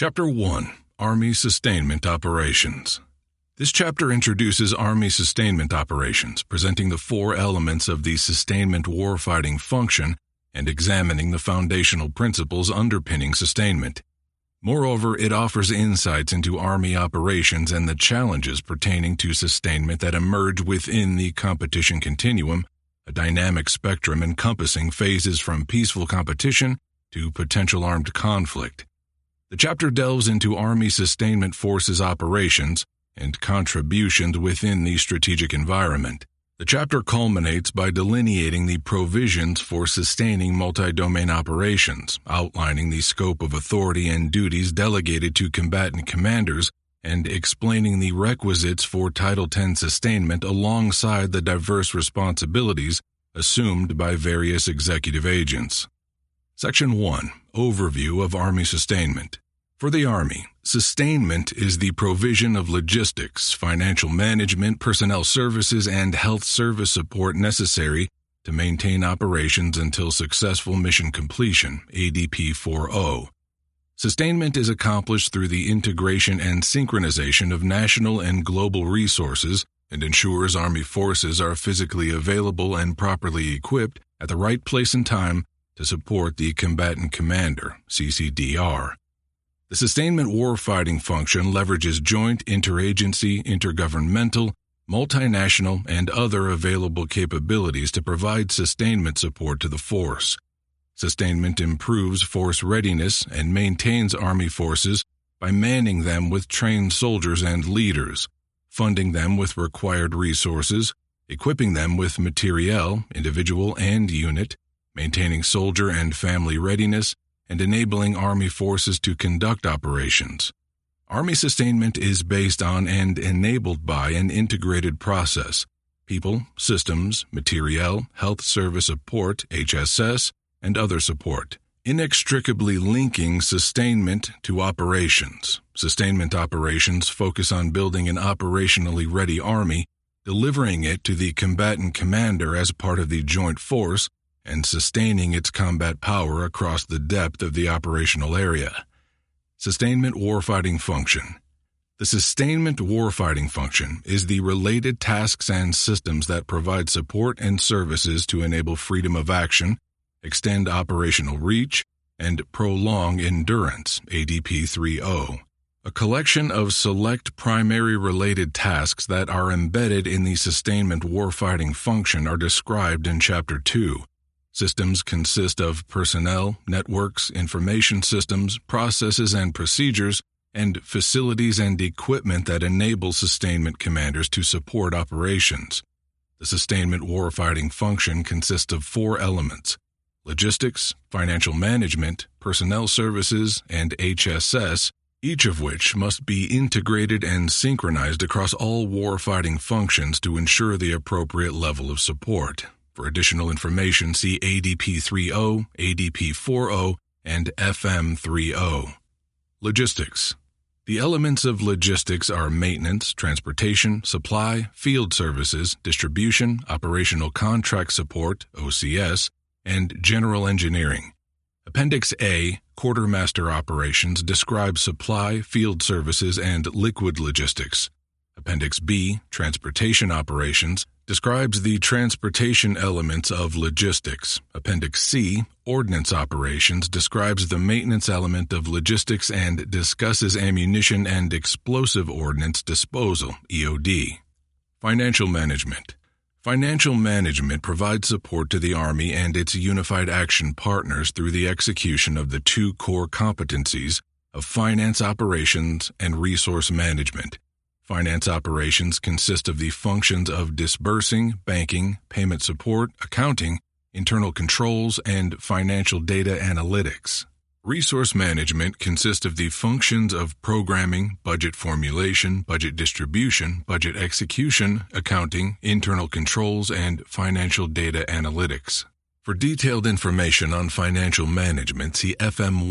Chapter 1. Army Sustainment Operations. This chapter introduces Army sustainment operations, presenting the four elements of the sustainment warfighting function and examining the foundational principles underpinning sustainment. Moreover, it offers insights into Army operations and the challenges pertaining to sustainment that emerge within the competition continuum, a dynamic spectrum encompassing phases from peaceful competition to potential armed conflict. The chapter delves into Army Sustainment Forces operations and contributions within the strategic environment. The chapter culminates by delineating the provisions for sustaining multi-domain operations, outlining the scope of authority and duties delegated to combatant commanders, and explaining the requisites for Title X sustainment alongside the diverse responsibilities assumed by various executive agents. Section 1. Overview of Army Sustainment. For the Army, sustainment is the provision of logistics, financial management, personnel services, and health service support necessary to maintain operations until successful mission completion, ADP 4.0. Sustainment is accomplished through the integration and synchronization of national and global resources and ensures Army forces are physically available and properly equipped at the right place and time to support the combatant commander, CCDR. The sustainment warfighting function leverages joint, interagency, intergovernmental, multinational, and other available capabilities to provide sustainment support to the force. Sustainment improves force readiness and maintains Army forces by manning them with trained soldiers and leaders, funding them with required resources, equipping them with materiel, individual and unit, maintaining soldier and family readiness, and enabling Army forces to conduct operations. Army sustainment is based on and enabled by an integrated process: people, systems, materiel, health service support, HSS, and other support, inextricably linking sustainment to operations. Sustainment operations focus on building an operationally ready Army, delivering it to the combatant commander as part of the joint force, and sustaining its combat power across the depth of the operational area. Sustainment warfighting function. The sustainment warfighting function is the related tasks and systems that provide support and services to enable freedom of action, extend operational reach, and prolong endurance, ADP 3.0. A collection of select primary related tasks that are embedded in the sustainment warfighting function are described in Chapter 2. Systems consist of personnel, networks, information systems, processes and procedures, and facilities and equipment that enable sustainment commanders to support operations. The sustainment warfighting function consists of four elements: logistics, financial management, personnel services, and HSS, each of which must be integrated and synchronized across all warfighting functions to ensure the appropriate level of support. For additional information, see ADP 3.0, ADP 4.0, and FM 3.0. Logistics. The elements of logistics are maintenance, transportation, supply, field services, distribution, operational contract support, OCS, and general engineering. Appendix A, Quartermaster Operations, describes supply, field services, and liquid logistics. Appendix B, Transportation Operations, describes the transportation elements of logistics. Appendix C, Ordnance Operations, describes the maintenance element of logistics and discusses ammunition and explosive ordnance disposal, EOD. Financial Management. Financial management provides support to the Army and its unified action partners through the execution of the two core competencies of finance operations and resource management. Finance operations consist of the functions of disbursing, banking, payment support, accounting, internal controls, and financial data analytics. Resource management consists of the functions of programming, budget formulation, budget distribution, budget execution, accounting, internal controls, and financial data analytics. For detailed information on financial management, see FM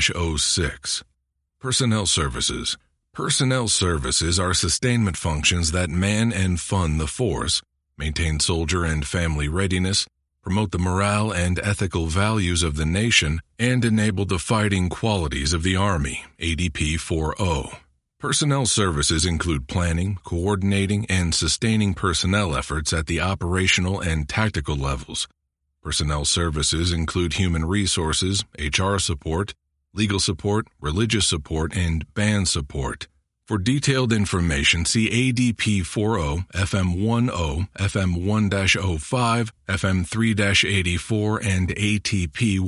1-06. Personnel services. Personnel services are sustainment functions that man and fund the force, maintain soldier and family readiness, promote the morale and ethical values of the nation, and enable the fighting qualities of the Army, ADP 4.0. Personnel services include planning, coordinating, and sustaining personnel efforts at the operational and tactical levels. Personnel services include human resources, HR support, legal support, religious support, and band support. For detailed information, see ADP 4.0, FM 1.0, FM 1-05, FM 3-84, and ATP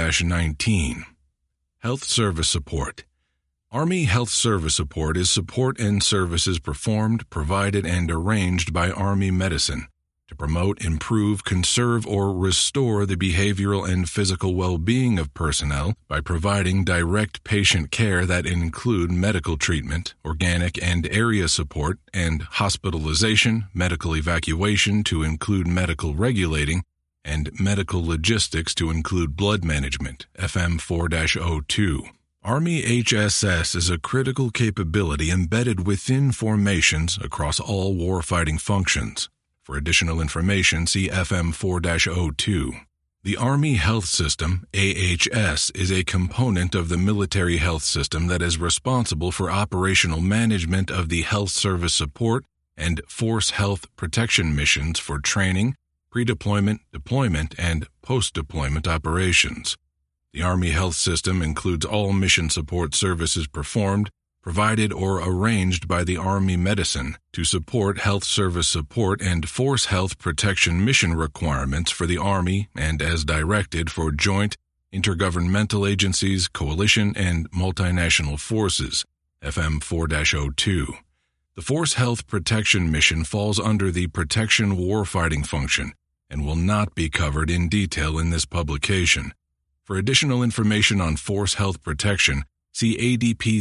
1-19. Health Service Support. Army Health Service Support is support and services performed, provided, and arranged by Army Medicine to promote, improve, conserve, or restore the behavioral and physical well-being of personnel by providing direct patient care that include medical treatment, organic and area support, and hospitalization, medical evacuation to include medical regulating, and medical logistics to include blood management, FM 4-02. Army HSS is a critical capability embedded within formations across all warfighting functions. For additional information, see FM 4-02. The Army Health System, AHS, is a component of the military health system that is responsible for operational management of the health service support and force health protection missions for training, pre-deployment, deployment, and post-deployment operations. The Army Health System includes all mission support services performed, provided, or arranged by the Army Medicine to support health service support and force health protection mission requirements for the Army and as directed for joint, intergovernmental agencies, coalition, and multinational forces, FM 4-02. The Force Health Protection Mission falls under the Protection Warfighting function and will not be covered in detail in this publication. For additional information on Force Health Protection, see ADP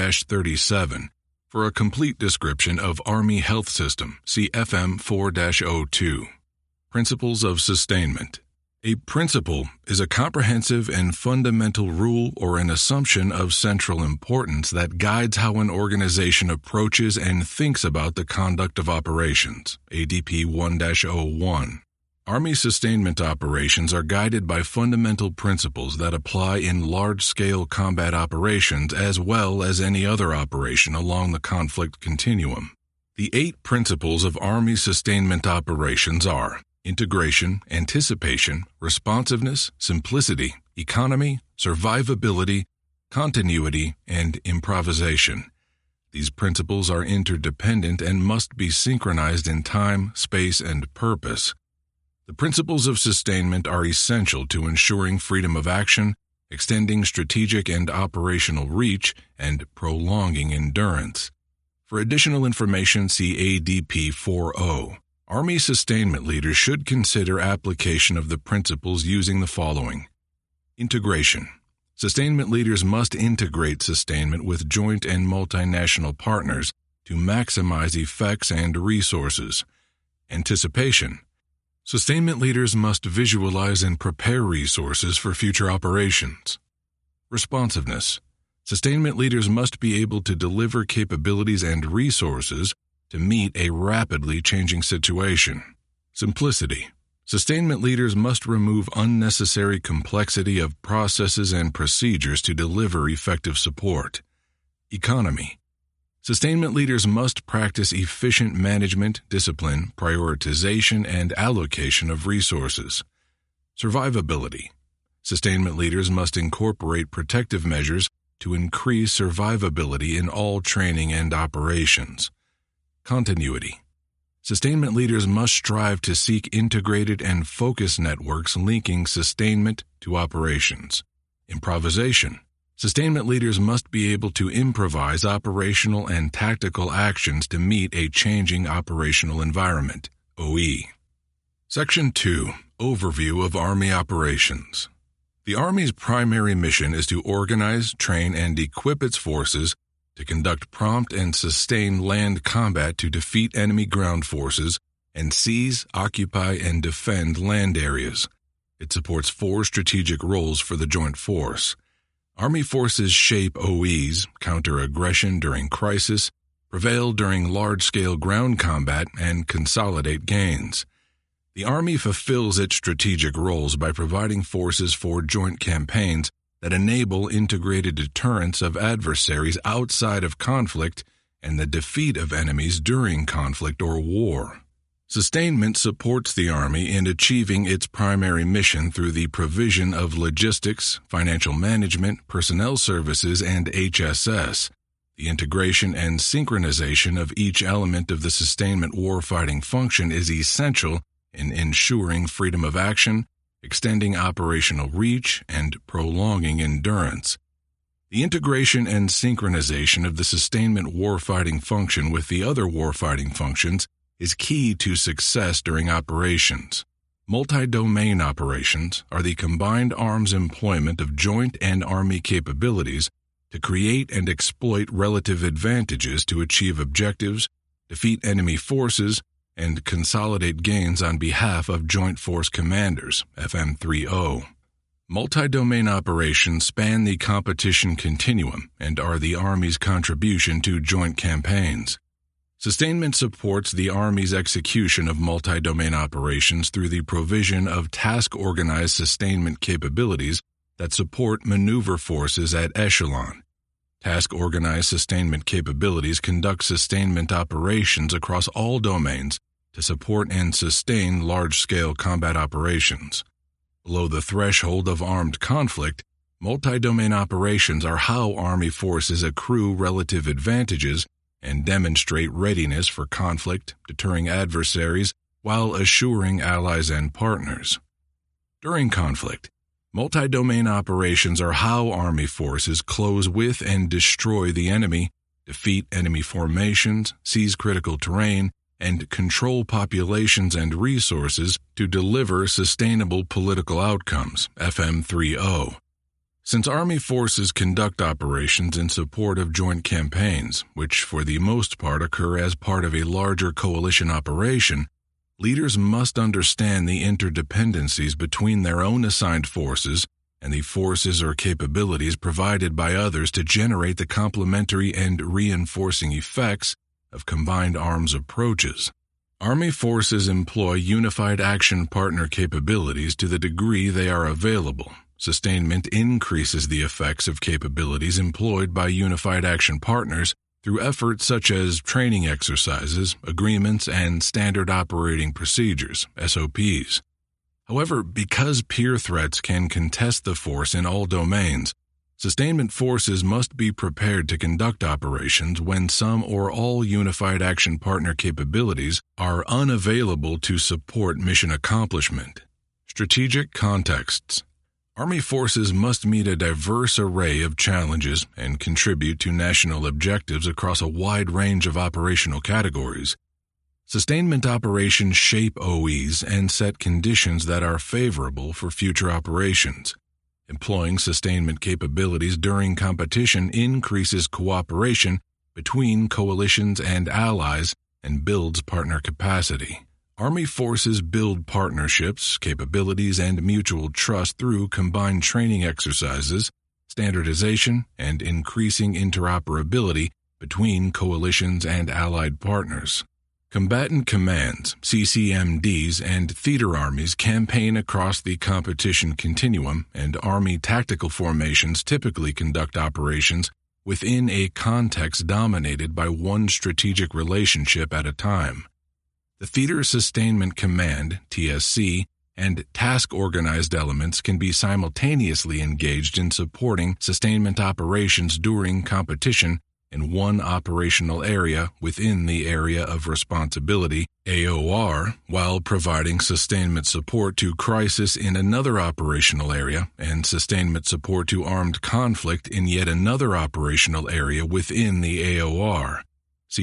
3-37. For a complete description of Army Health System, see FM 4-02. Principles of Sustainment. A principle is a comprehensive and fundamental rule or an assumption of central importance that guides how an organization approaches and thinks about the conduct of operations, ADP 1-01. Army sustainment operations are guided by fundamental principles that apply in large-scale combat operations as well as any other operation along the conflict continuum. The 8 principles of Army sustainment operations are integration, anticipation, responsiveness, simplicity, economy, survivability, continuity, and improvisation. These principles are interdependent and must be synchronized in time, space, and purpose. The principles of sustainment are essential to ensuring freedom of action, extending strategic and operational reach, and prolonging endurance. For additional information, see ADP 4.0. Army sustainment leaders should consider application of the principles using the following. Integration. Sustainment leaders must integrate sustainment with joint and multinational partners to maximize effects and resources. Anticipation. Sustainment leaders must visualize and prepare resources for future operations. Responsiveness. Sustainment leaders must be able to deliver capabilities and resources to meet a rapidly changing situation. Simplicity. Sustainment leaders must remove unnecessary complexity of processes and procedures to deliver effective support. Economy. Sustainment leaders must practice efficient management, discipline, prioritization, and allocation of resources. Survivability. Sustainment leaders must incorporate protective measures to increase survivability in all training and operations. Continuity. Sustainment leaders must strive to seek integrated and focused networks linking sustainment to operations. Improvisation. Sustainment leaders must be able to improvise operational and tactical actions to meet a changing operational environment, OE. Section 2. Overview of Army Operations. The Army's primary mission is to organize, train, and equip its forces to conduct prompt and sustained land combat to defeat enemy ground forces and seize, occupy, and defend land areas. It supports 4 strategic roles for the Joint Force. Army forces shape OEs, counter aggression during crisis, prevail during large-scale ground combat, and consolidate gains. The Army fulfills its strategic roles by providing forces for joint campaigns that enable integrated deterrence of adversaries outside of conflict and the defeat of enemies during conflict or war. Sustainment supports the Army in achieving its primary mission through the provision of logistics, financial management, personnel services, and HSS. The integration and synchronization of each element of the sustainment warfighting function is essential in ensuring freedom of action, extending operational reach, and prolonging endurance. The integration and synchronization of the sustainment warfighting function with the other warfighting functions is key to success during operations. Multi-domain operations are the combined arms employment of joint and Army capabilities to create and exploit relative advantages to achieve objectives, defeat enemy forces, and consolidate gains on behalf of Joint Force Commanders, FM30. Multi-domain operations span the competition continuum and are the Army's contribution to joint campaigns. Sustainment supports the Army's execution of multi-domain operations through the provision of task-organized sustainment capabilities that support maneuver forces at echelon. Task-organized sustainment capabilities conduct sustainment operations across all domains to support and sustain large-scale combat operations. Below the threshold of armed conflict, multi-domain operations are how Army forces accrue relative advantages and demonstrate readiness for conflict, deterring adversaries while assuring allies and partners. During conflict, multi-domain operations are how Army forces close with and destroy the enemy, defeat enemy formations, seize critical terrain, and control populations and resources to deliver sustainable political outcomes, FM30. Since Army forces conduct operations in support of joint campaigns, which for the most part occur as part of a larger coalition operation, leaders must understand the interdependencies between their own assigned forces and the forces or capabilities provided by others to generate the complementary and reinforcing effects of combined arms approaches. Army forces employ unified action partner capabilities to the degree they are available. Sustainment increases the effects of capabilities employed by unified action partners through efforts such as training exercises, agreements, and standard operating procedures, SOPs. However, because peer threats can contest the force in all domains, sustainment forces must be prepared to conduct operations when some or all unified action partner capabilities are unavailable to support mission accomplishment. Strategic contexts. Army forces must meet a diverse array of challenges and contribute to national objectives across a wide range of operational categories. Sustainment operations shape OEs and set conditions that are favorable for future operations. Employing sustainment capabilities during competition increases cooperation between coalitions and allies and builds partner capacity. Army forces build partnerships, capabilities, and mutual trust through combined training exercises, standardization, and increasing interoperability between coalitions and allied partners. Combatant commands, CCMDs, and theater armies campaign across the competition continuum, and Army tactical formations typically conduct operations within a context dominated by one strategic relationship at a time. The Theater Sustainment Command, TSC, and task-organized elements can be simultaneously engaged in supporting sustainment operations during competition in one operational area within the area of responsibility, AOR, while providing sustainment support to crisis in another operational area and sustainment support to armed conflict in yet another operational area within the AOR. See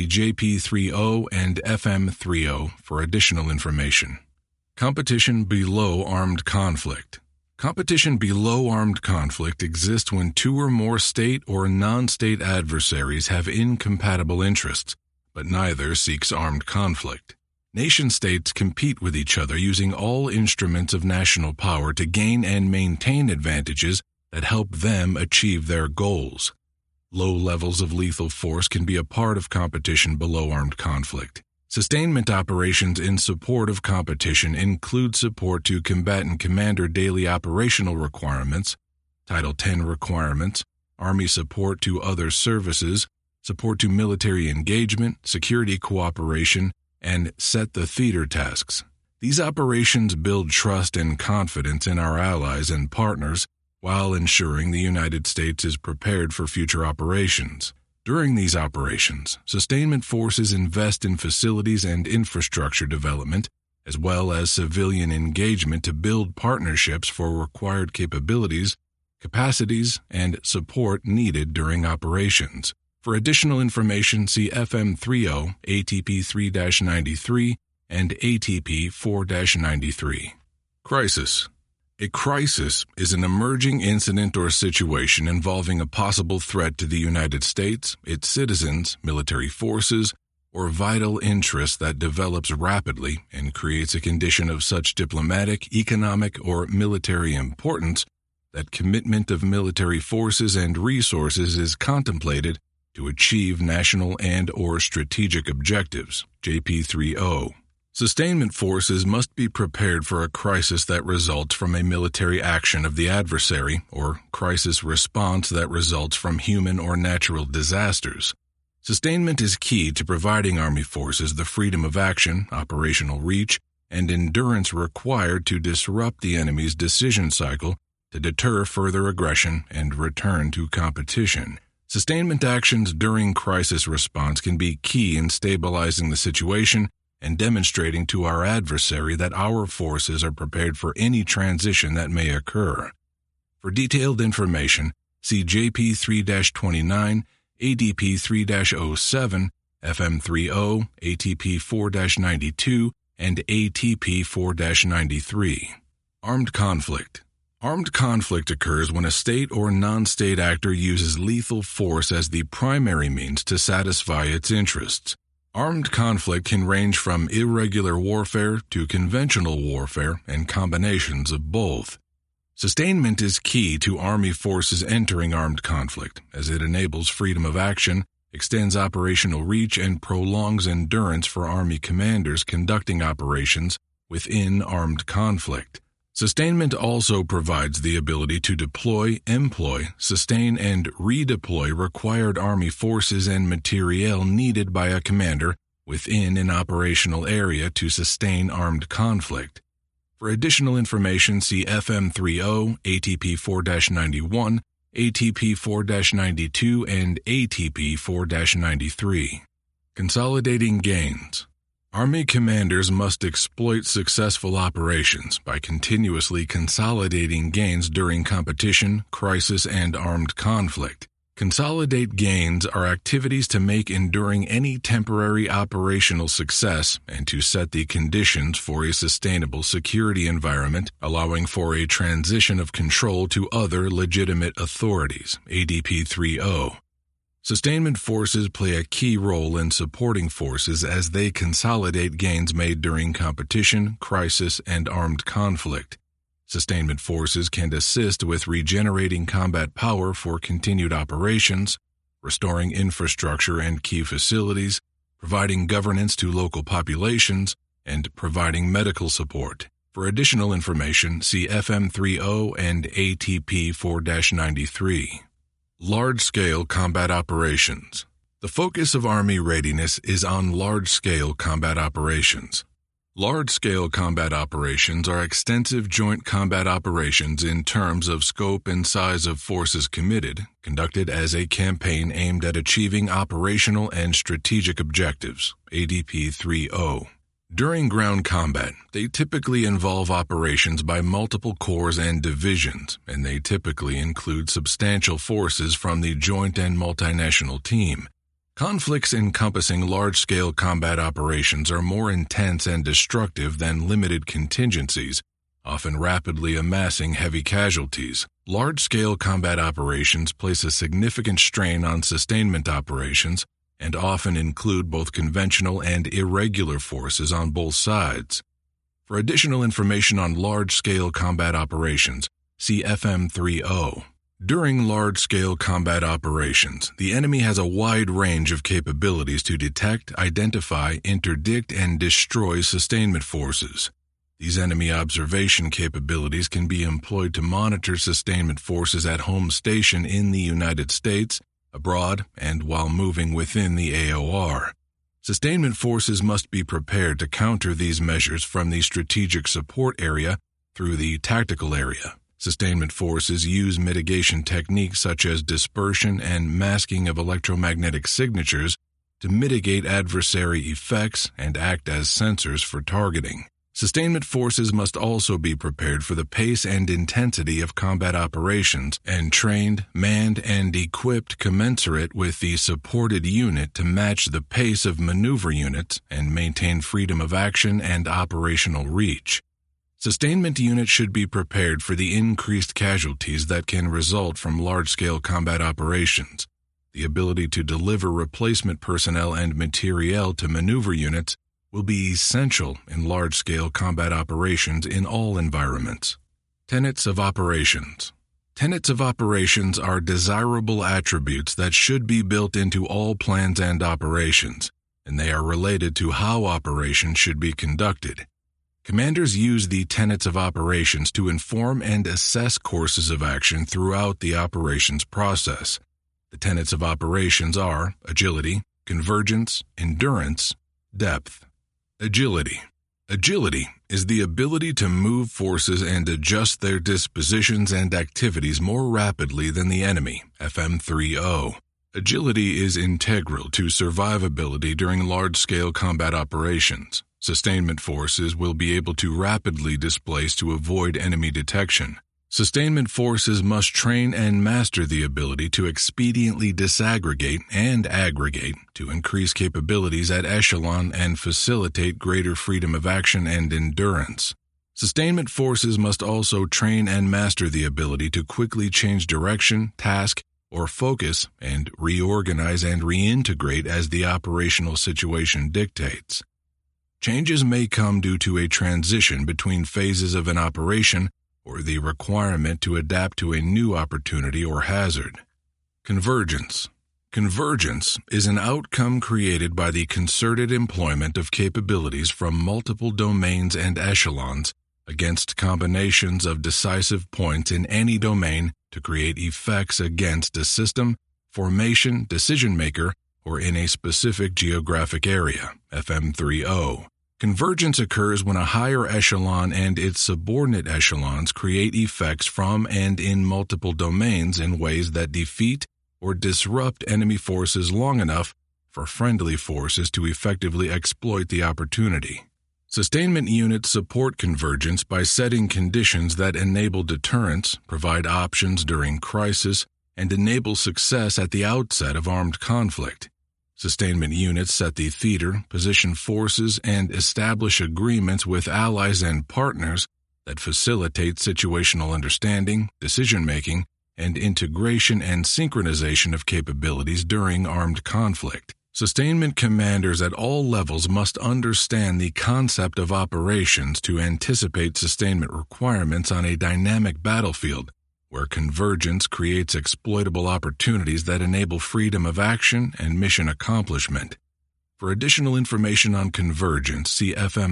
JP30 and FM30 for additional information. Competition below armed conflict. Competition below armed conflict exists when two or more state or non-state adversaries have incompatible interests, but neither seeks armed conflict. Nation-states compete with each other using all instruments of national power to gain and maintain advantages that help them achieve their goals. Low levels of lethal force can be a part of competition below armed conflict. Sustainment operations in support of competition include support to combatant commander daily operational requirements, Title 10 requirements, Army support to other services, support to military engagement, security cooperation, and set the theater tasks. These operations build trust and confidence in our allies and partners while ensuring the United States is prepared for future operations. During these operations, sustainment forces invest in facilities and infrastructure development, as well as civilian engagement to build partnerships for required capabilities, capacities, and support needed during operations. For additional information, see FM30, ATP 3-93, and ATP 4-93. Crisis. A crisis is an emerging incident or situation involving a possible threat to the United States, its citizens, military forces, or vital interest that develops rapidly and creates a condition of such diplomatic, economic, or military importance that commitment of military forces and resources is contemplated to achieve national and/or strategic objectives. JP30. Sustainment forces must be prepared for a crisis that results from a military action of the adversary or crisis response that results from human or natural disasters. Sustainment is key to providing Army forces the freedom of action, operational reach, and endurance required to disrupt the enemy's decision cycle to deter further aggression and return to competition. Sustainment actions during crisis response can be key in stabilizing the situation and demonstrating to our adversary that our forces are prepared for any transition that may occur. For detailed information, see JP 3-29, ADP 3-07, FM30, ATP 4-92, and ATP 4-93. Armed conflict. Armed conflict occurs when a state or non-state actor uses lethal force as the primary means to satisfy its interests. Armed conflict can range from irregular warfare to conventional warfare and combinations of both. Sustainment is key to Army forces entering armed conflict, as it enables freedom of action, extends operational reach, and prolongs endurance for Army commanders conducting operations within armed conflict. Sustainment also provides the ability to deploy, employ, sustain, and redeploy required Army forces and materiel needed by a commander within an operational area to sustain armed conflict. For additional information, see FM30, ATP 4-91, ATP 4-92, and ATP 4-93. Consolidating gains. Army commanders must exploit successful operations by continuously consolidating gains during competition, crisis, and armed conflict. Consolidate gains are activities to make enduring any temporary operational success and to set the conditions for a sustainable security environment, allowing for a transition of control to other legitimate authorities. ADP 3.0. Sustainment forces play a key role in supporting forces as they consolidate gains made during competition, crisis, and armed conflict. Sustainment forces can assist with regenerating combat power for continued operations, restoring infrastructure and key facilities, providing governance to local populations, and providing medical support. For additional information, see FM30 and ATP 4-93. Large-scale combat operations. The focus of Army readiness is on large-scale combat operations. Large-scale combat operations are extensive joint combat operations in terms of scope and size of forces committed, conducted as a campaign aimed at achieving operational and strategic objectives. ADP 3.0. During ground combat, they typically involve operations by multiple corps and divisions, and they typically include substantial forces from the joint and multinational team. Conflicts encompassing large-scale combat operations are more intense and destructive than limited contingencies, often rapidly amassing heavy casualties. Large-scale combat operations place a significant strain on sustainment operations and often include both conventional and irregular forces on both sides. For additional information on large-scale combat operations, see FM30. During large-scale combat operations, the enemy has a wide range of capabilities to detect, identify, interdict, and destroy sustainment forces. These enemy observation capabilities can be employed to monitor sustainment forces at home station in the United States, abroad, and while moving within the AOR. Sustainment forces must be prepared to counter these measures from the strategic support area through the tactical area. Sustainment forces use mitigation techniques such as dispersion and masking of electromagnetic signatures to mitigate adversary effects and act as sensors for targeting. Sustainment forces must also be prepared for the pace and intensity of combat operations and trained, manned, and equipped commensurate with the supported unit to match the pace of maneuver units and maintain freedom of action and operational reach. Sustainment units should be prepared for the increased casualties that can result from large-scale combat operations. The ability to deliver replacement personnel and materiel to maneuver units will be essential in large-scale combat operations in all environments. Tenets of operations. Tenets of operations are desirable attributes that should be built into all plans and operations, and they are related to how operations should be conducted. Commanders use the tenets of operations to inform and assess courses of action throughout the operations process. The tenets of operations are agility, convergence, endurance, depth. Agility. Agility is the ability to move forces and adjust their dispositions and activities more rapidly than the enemy, FM30. Agility is integral to survivability during large-scale combat operations. Sustainment forces will be able to rapidly displace to avoid enemy detection. Sustainment forces must train and master the ability to expediently disaggregate and aggregate to increase capabilities at echelon and facilitate greater freedom of action and endurance. Sustainment forces must also train and master the ability to quickly change direction, task, or focus and reorganize and reintegrate as the operational situation dictates. Changes may come due to a transition between phases of an operation or the requirement to adapt to a new opportunity or hazard. Convergence. Convergence is an outcome created by the concerted employment of capabilities from multiple domains and echelons against combinations of decisive points in any domain to create effects against a system, formation, decision-maker, or in a specific geographic area, FM30. Convergence occurs when a higher echelon and its subordinate echelons create effects from and in multiple domains in ways that defeat or disrupt enemy forces long enough for friendly forces to effectively exploit the opportunity. Sustainment units support convergence by setting conditions that enable deterrence, provide options during crisis, and enable success at the outset of armed conflict. Sustainment units set the theater, position forces, and establish agreements with allies and partners that facilitate situational understanding, decision-making, and integration and synchronization of capabilities during armed conflict. Sustainment commanders at all levels must understand the concept of operations to anticipate sustainment requirements on a dynamic battlefield, where convergence creates exploitable opportunities that enable freedom of action and mission accomplishment. For additional information on convergence, see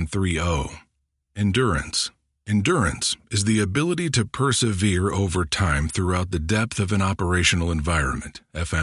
FM30. Endurance. Endurance is the ability to persevere over time throughout the depth of an operational environment,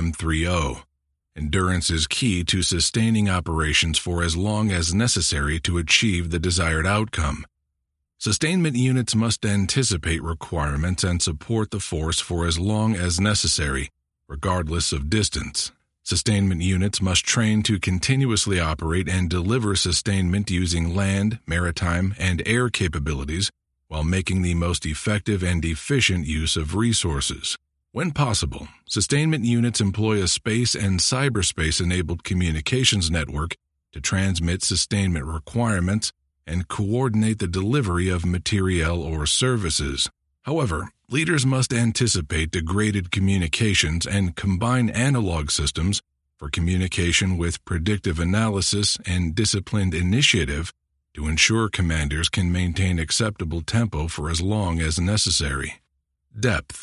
FM30. Endurance is key to sustaining operations for as long as necessary to achieve the desired outcome. Sustainment units must anticipate requirements and support the force for as long as necessary, regardless of distance. Sustainment units must train to continuously operate and deliver sustainment using land, maritime, and air capabilities while making the most effective and efficient use of resources. When possible, sustainment units employ a space and cyberspace-enabled communications network to transmit sustainment requirements and coordinate the delivery of materiel or services. However, leaders must anticipate degraded communications and combine analog systems for communication with predictive analysis and disciplined initiative to ensure commanders can maintain acceptable tempo for as long as necessary. Depth.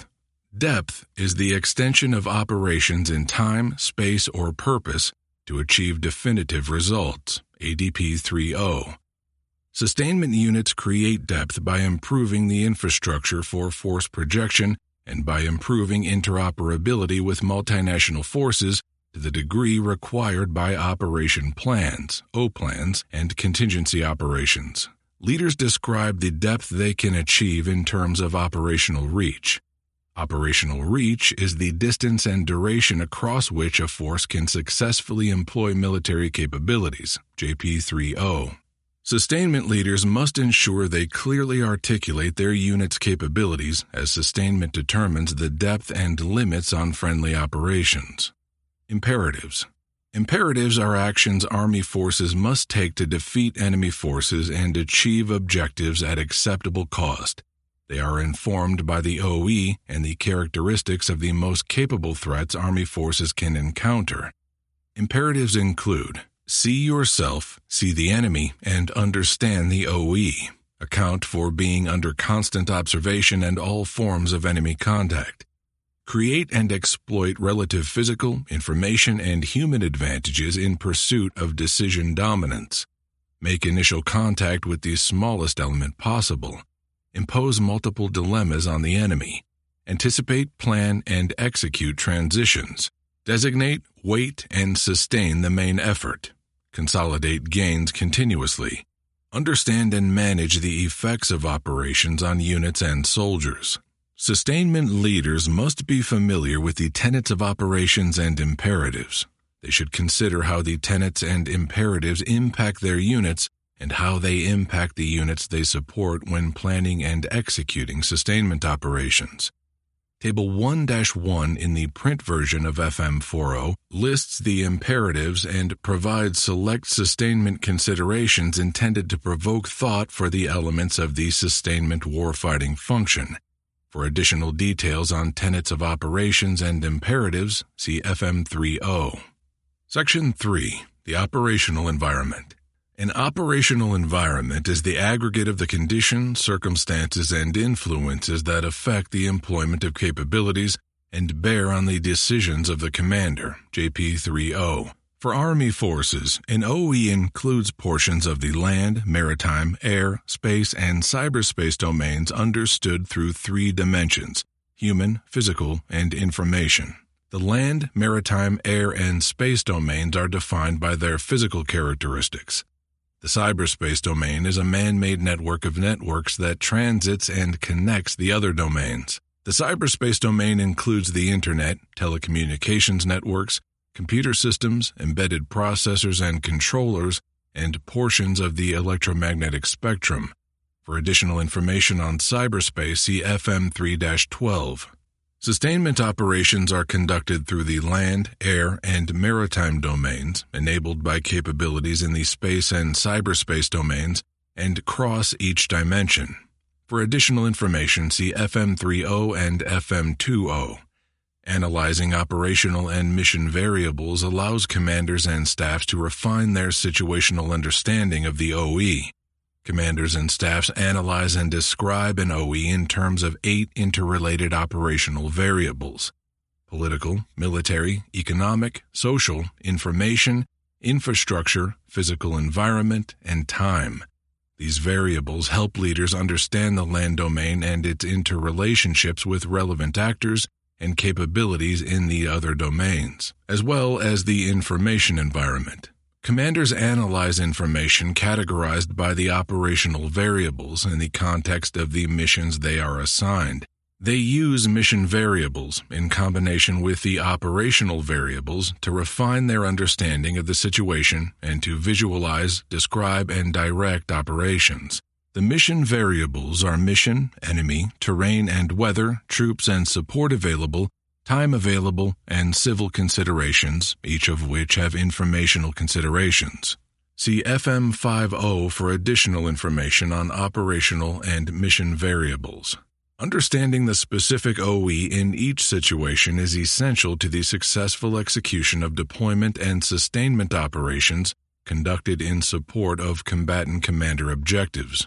Depth is the extension of operations in time, space, or purpose to achieve definitive results, ADP 3.0. Sustainment units create depth by improving the infrastructure for force projection and by improving interoperability with multinational forces to the degree required by operation plans, OPLANs, and contingency operations. Leaders describe the depth they can achieve in terms of operational reach. Operational reach is the distance and duration across which a force can successfully employ military capabilities, JP 3.0. Sustainment leaders must ensure they clearly articulate their unit's capabilities as sustainment determines the depth and limits on friendly operations. Imperatives. Imperatives are actions Army forces must take to defeat enemy forces and achieve objectives at acceptable cost. They are informed by the OE and the characteristics of the most capable threats Army forces can encounter. Imperatives include: see yourself, see the enemy, and understand the OE. Account for being under constant observation and all forms of enemy contact. Create and exploit relative physical, information, and human advantages in pursuit of decision dominance. Make initial contact with the smallest element possible. Impose multiple dilemmas on the enemy. Anticipate, plan, and execute transitions. Designate, weight, and sustain the main effort. Consolidate gains continuously. Understand and manage the effects of operations on units and soldiers. Sustainment leaders must be familiar with the tenets of operations and imperatives. They should consider how the tenets and imperatives impact their units and how they impact the units they support when planning and executing sustainment operations. Table 1-1 in the print version of FM 4.0 lists the imperatives and provides select sustainment considerations intended to provoke thought for the elements of the sustainment warfighting function. For additional details on tenets of operations and imperatives, see FM 3.0. Section 3. The operational environment. An operational environment is the aggregate of the conditions, circumstances, and influences that affect the employment of capabilities and bear on the decisions of the commander, JP 3.0. For Army forces, an OE includes portions of the land, maritime, air, space, and cyberspace domains understood through three dimensions: human, physical, and information. The land, maritime, air, and space domains are defined by their physical characteristics. The cyberspace domain is a man-made network of networks that transits and connects the other domains. The cyberspace domain includes the Internet, telecommunications networks, computer systems, embedded processors and controllers, and portions of the electromagnetic spectrum. For additional information on cyberspace, see FM 3-12. Sustainment operations are conducted through the land, air, and maritime domains, enabled by capabilities in the space and cyberspace domains, and cross each dimension. For additional information, see FM 3.0 and FM 2.0. Analyzing operational and mission variables allows commanders and staffs to refine their situational understanding of the OE. Commanders and staffs analyze and describe an OE in terms of 8 interrelated operational variables: political, military, economic, social, information, infrastructure, physical environment, and time. These variables help leaders understand the land domain and its interrelationships with relevant actors and capabilities in the other domains, as well as the information environment. Commanders analyze information categorized by the operational variables in the context of the missions they are assigned. They use mission variables in combination with the operational variables to refine their understanding of the situation and to visualize, describe, and direct operations. The mission variables are mission, enemy, terrain and weather, troops and support available, time available, and civil considerations, each of which have informational considerations. See FM 5.0 for additional information on operational and mission variables. Understanding the specific OE in each situation is essential to the successful execution of deployment and sustainment operations conducted in support of combatant commander objectives.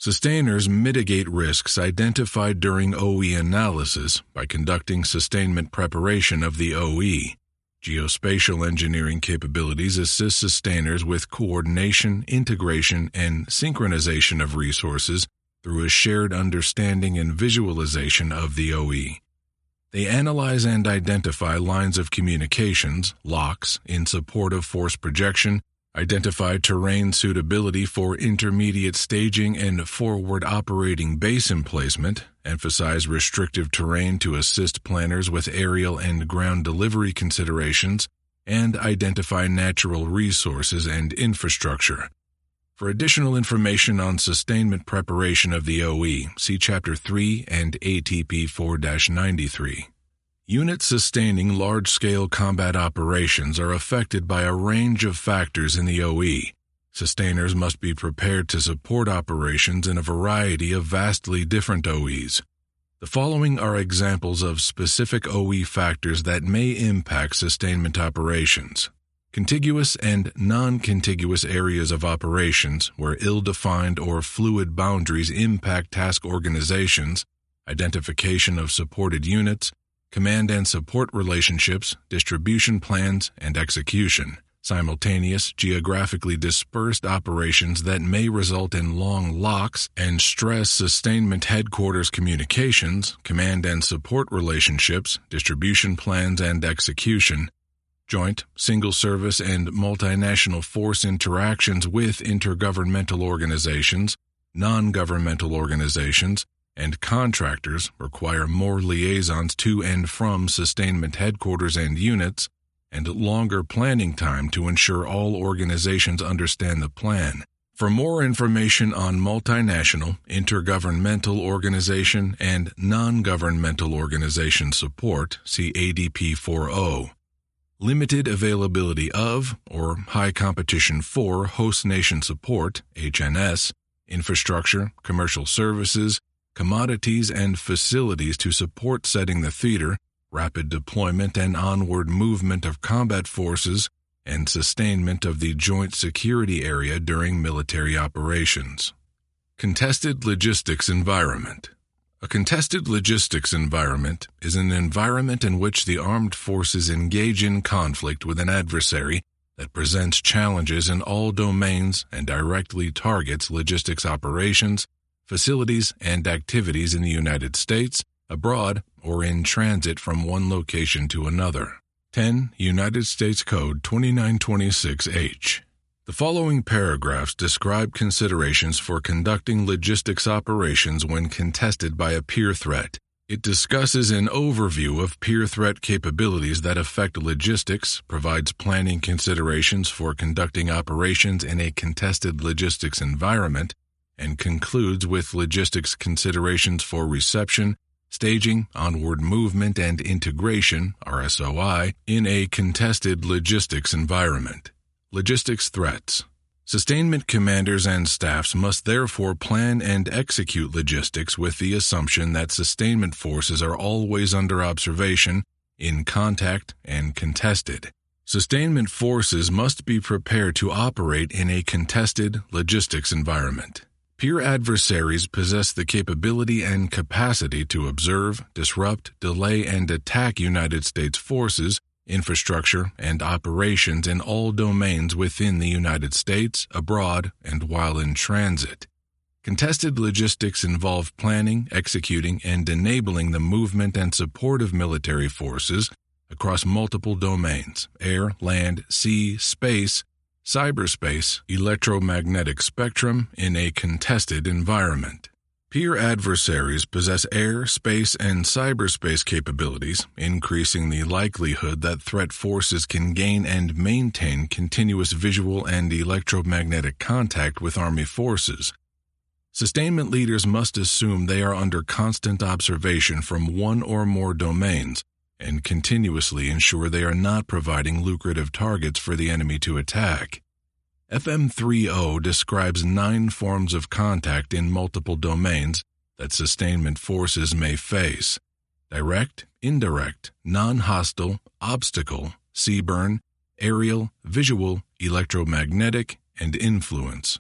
Sustainers mitigate risks identified during OE analysis by conducting sustainment preparation of the OE. Geospatial engineering capabilities assist sustainers with coordination, integration, and synchronization of resources through a shared understanding and visualization of the OE. They analyze and identify lines of communications, locks, in support of force projection, identify terrain suitability for intermediate staging and forward operating base emplacement, emphasize restrictive terrain to assist planners with aerial and ground delivery considerations, and identify natural resources and infrastructure. For additional information on sustainment preparation of the OE, see Chapter 3 and ATP 4-93. Units sustaining large-scale combat operations are affected by a range of factors in the OE. Sustainers must be prepared to support operations in a variety of vastly different OEs. The following are examples of specific OE factors that may impact sustainment operations. Contiguous and non-contiguous areas of operations where ill-defined or fluid boundaries impact task organizations, identification of supported units, command and support relationships, distribution plans, and execution. Simultaneous, geographically dispersed operations that may result in long locks and stress sustainment headquarters communications, command and support relationships, distribution plans, and execution. Joint, single service, and multinational force interactions with intergovernmental organizations, non-governmental organizations, and contractors require more liaisons to and from sustainment headquarters and units, and longer planning time to ensure all organizations understand the plan. For more information on multinational, intergovernmental organization, and non-governmental organization support, see ADP 4.0. Limited availability of, or high competition for, host nation support, HNS, infrastructure, commercial services, commodities, and facilities to support setting the theater, rapid deployment and onward movement of combat forces, and sustainment of the joint security area during military operations. Contested logistics environment. A contested logistics environment is an environment in which the armed forces engage in conflict with an adversary that presents challenges in all domains and directly targets logistics operations, facilities, and activities in the United States, abroad, or in transit from one location to another. 10 United States Code 2926H. The following paragraphs describe considerations for conducting logistics operations when contested by a peer threat. It discusses an overview of peer threat capabilities that affect logistics, provides planning considerations for conducting operations in a contested logistics environment, and concludes with logistics considerations for reception, staging, onward movement, and integration, RSOI, in a contested logistics environment. Logistics threats. Sustainment commanders and staffs must therefore plan and execute logistics with the assumption that sustainment forces are always under observation, in contact, and contested. Sustainment forces must be prepared to operate in a contested logistics environment. Peer adversaries possess the capability and capacity to observe, disrupt, delay, and attack United States forces, infrastructure, and operations in all domains within the United States, abroad, and while in transit. Contested logistics involve planning, executing, and enabling the movement and support of military forces across multiple domains: air, land, sea, space, cyberspace, electromagnetic spectrum, in a contested environment. Peer adversaries possess air, space, and cyberspace capabilities, increasing the likelihood that threat forces can gain and maintain continuous visual and electromagnetic contact with Army forces. Sustainment leaders must assume they are under constant observation from one or more domains and continuously ensure they are not providing lucrative targets for the enemy to attack. FM 3.0 describes 9 forms of contact in multiple domains that sustainment forces may face: direct, indirect, non-hostile, obstacle, seaborne, aerial, visual, electromagnetic, and influence.